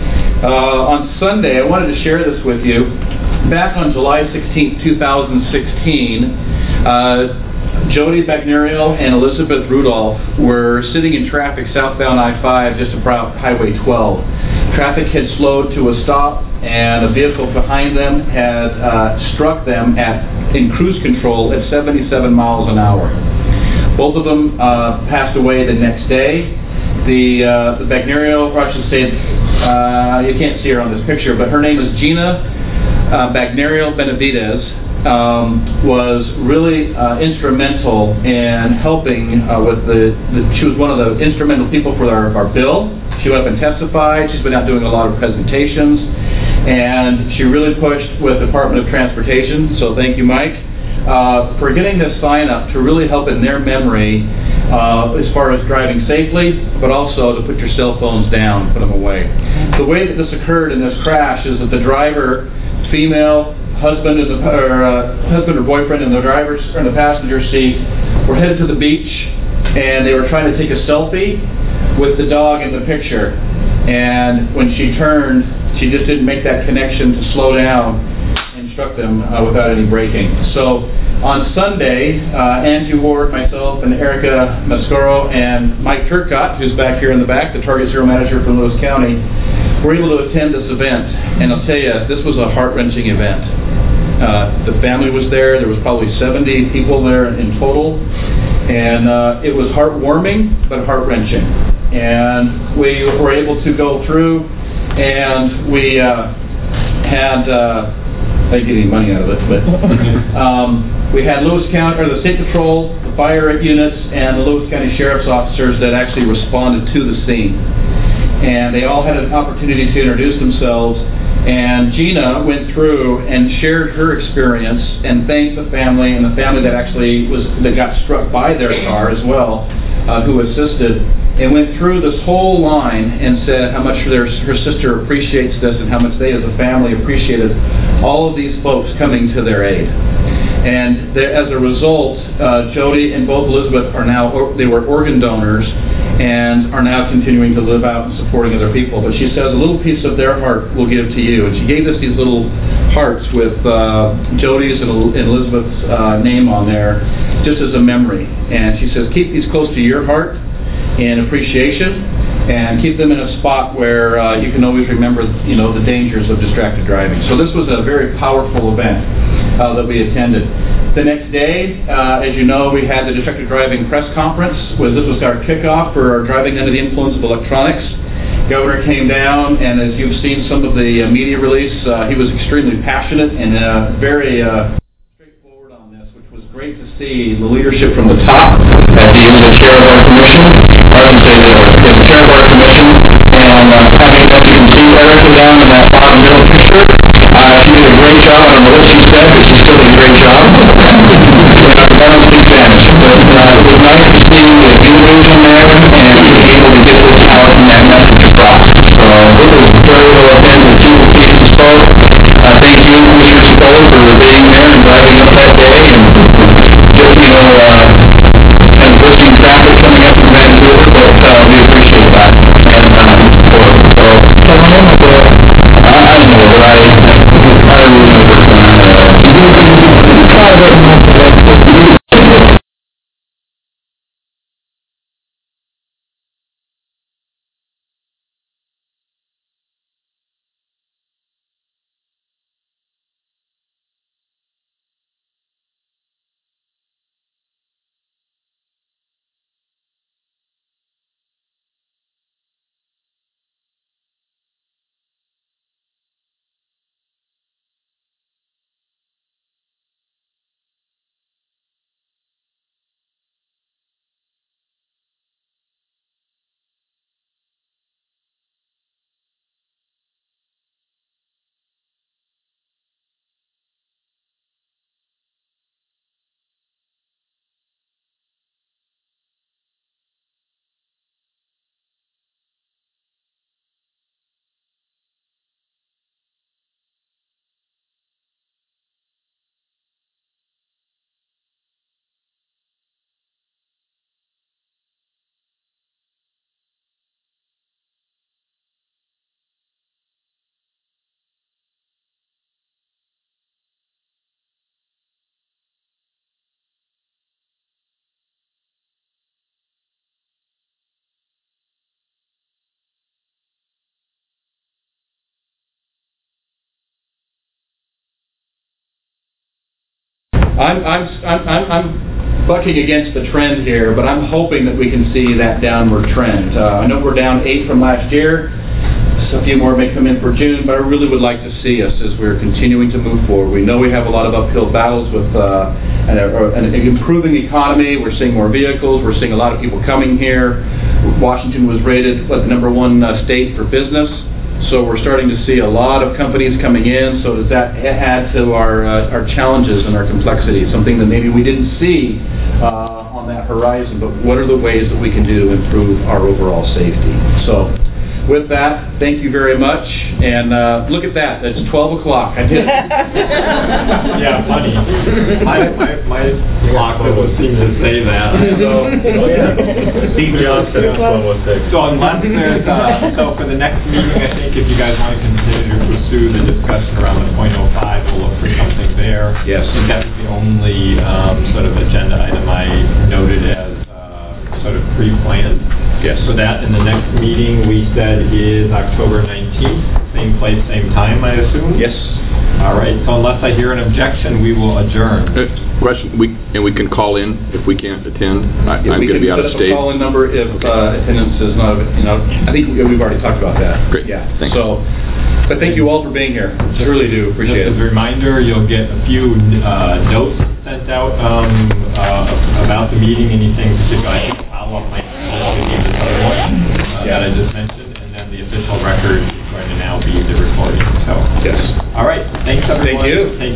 uh, on Sunday, I wanted to share this with you. Back on July sixteenth, two thousand sixteen. Uh, Jody Bagnerial and Elizabeth Rudolph were sitting in traffic southbound I five just about Highway twelve. Traffic had slowed to a stop, and a vehicle behind them had uh, struck them at in cruise control at seventy-seven miles an hour. Both of them uh, passed away the next day. The, uh, the Bagnerial, or I should say, uh, you can't see her on this picture, but her name is Gina uh, Bagnerial Benavides. Um, was really uh, instrumental in helping uh, with the, the, she was one of the instrumental people for our, our bill. She went up and testified. She's been out doing a lot of presentations, and she really pushed with the Department of Transportation, so thank you, Mike, uh, for getting this sign up to really help in their memory uh, as far as driving safely, but also to put your cell phones down, put them away. The way that this occurred in this crash is that the driver, female, husband and the, or uh, husband or boyfriend in the driver's or in the passenger seat were headed to the beach, and they were trying to take a selfie with the dog in the picture. And when she turned, she just didn't make that connection to slow down and struck them uh, without any braking. So on Sunday, uh, Angie Ward, myself, and Erica Mascaro, and Mike Turcott, who's back here in the back, the Target Zero manager from Lewis County, were able to attend this event. And I'll tell you, this was a heart-wrenching event. Uh, the family was there. There was probably seventy people there in total. And uh, it was heartwarming, but heart-wrenching. And we were able to go through, and we uh, had, uh, I didn't get any money out of it, but um, we had Lewis County, or the State Patrol, the fire units, and the Lewis County Sheriff's officers that actually responded to the scene. And they all had an opportunity to introduce themselves. And Gina went through and shared her experience and thanked the family and the family that actually was that got struck by their car as well, uh, who assisted, and went through this whole line and said how much their, her sister appreciates this and how much they as a family appreciated all of these folks coming to their aid. And there, as a result, uh, Jody and both Elizabeth are now, or, they were organ donors and are now continuing to live out and supporting other people. But she says a little piece of their heart will give to you. And she gave us these little hearts with uh, Jody's and, and Elizabeth's uh, name on there just as a memory. And she says, keep these close to your heart in appreciation. and keep them in a spot where uh, you can always remember, you know, the dangers of distracted driving. So this was a very powerful event uh, that we attended. The next day, uh, as you know, we had the distracted driving press conference. This was our kickoff for our driving under the influence of electronics. Governor came down, and as you've seen some of the uh, media release, uh, he was extremely passionate and uh, very uh, straightforward on this, which was great to see the leadership from the top. At the, the chair of our commission, or I should say the, the chair of our commission, and uh, having, as you can see Erica down in that bottom middle picture, uh, she did a great job. I don't know what she said, but she still did a great job. I don't speak Spanish, but uh, it was nice to see the inclusion there and to be able to get this out and that message across. So it was very well attended. Two people spoke. Uh, thank you, Commissioner Spola, for being there and driving up that day and just, you know, uh, and pushing traffic coming up from Vancouver, but uh, we appreciate that. And um, so, so I don't know, but, uh, I don't know, but I, I don't really know what's going on. I'm, I'm, I'm, I'm bucking against the trend here, but I'm hoping that we can see that downward trend. Uh, I know we're down eight from last year. So a few more may come in for June, but I really would like to see us as we're continuing to move forward. We know we have a lot of uphill battles with uh, an, an improving economy. We're seeing more vehicles. We're seeing a lot of people coming here. Washington was rated, what, the number one uh, state for business. So we're starting to see a lot of companies coming in. So does that add to our uh, our challenges and our complexity? Something that maybe we didn't see uh, on that horizon. But what are the ways that we can do to improve our overall safety? So with that, thank you very much. And uh, look at that. It's twelve o'clock. I did it. Yeah, funny. My, my, my clock would seem to say that. So, oh, yeah. Steve Jobs said twelve oh six. So unless there's, uh, so for the next meeting, I think if you guys want to continue to pursue the discussion around the point oh five, we'll look for something there. Yes. I think that's the only um, sort of agenda item I noted as uh, sort of pre-planned. Yes. For that, in the next meeting, we said is October nineteenth, same place, same time, I assume? Yes. All right, so unless I hear an objection, we will adjourn. Uh, question, we, and we can call in if we can't attend. I, Yeah, I'm we going to be out of can state. set up a call-in number if Okay. uh, attendance is not, you know, I think we- we've already talked about that. Great. Yeah. Thanks. So, but thank you all for being here. I really do appreciate Just as a it. reminder, you'll get a few uh, notes sent out um, uh, about the meeting, anything particular. I think follow up my this other one uh, Yeah. that I just mentioned, and then the official record is going to now be the recording. So, Yes. all right, thanks everyone. Thank you. Take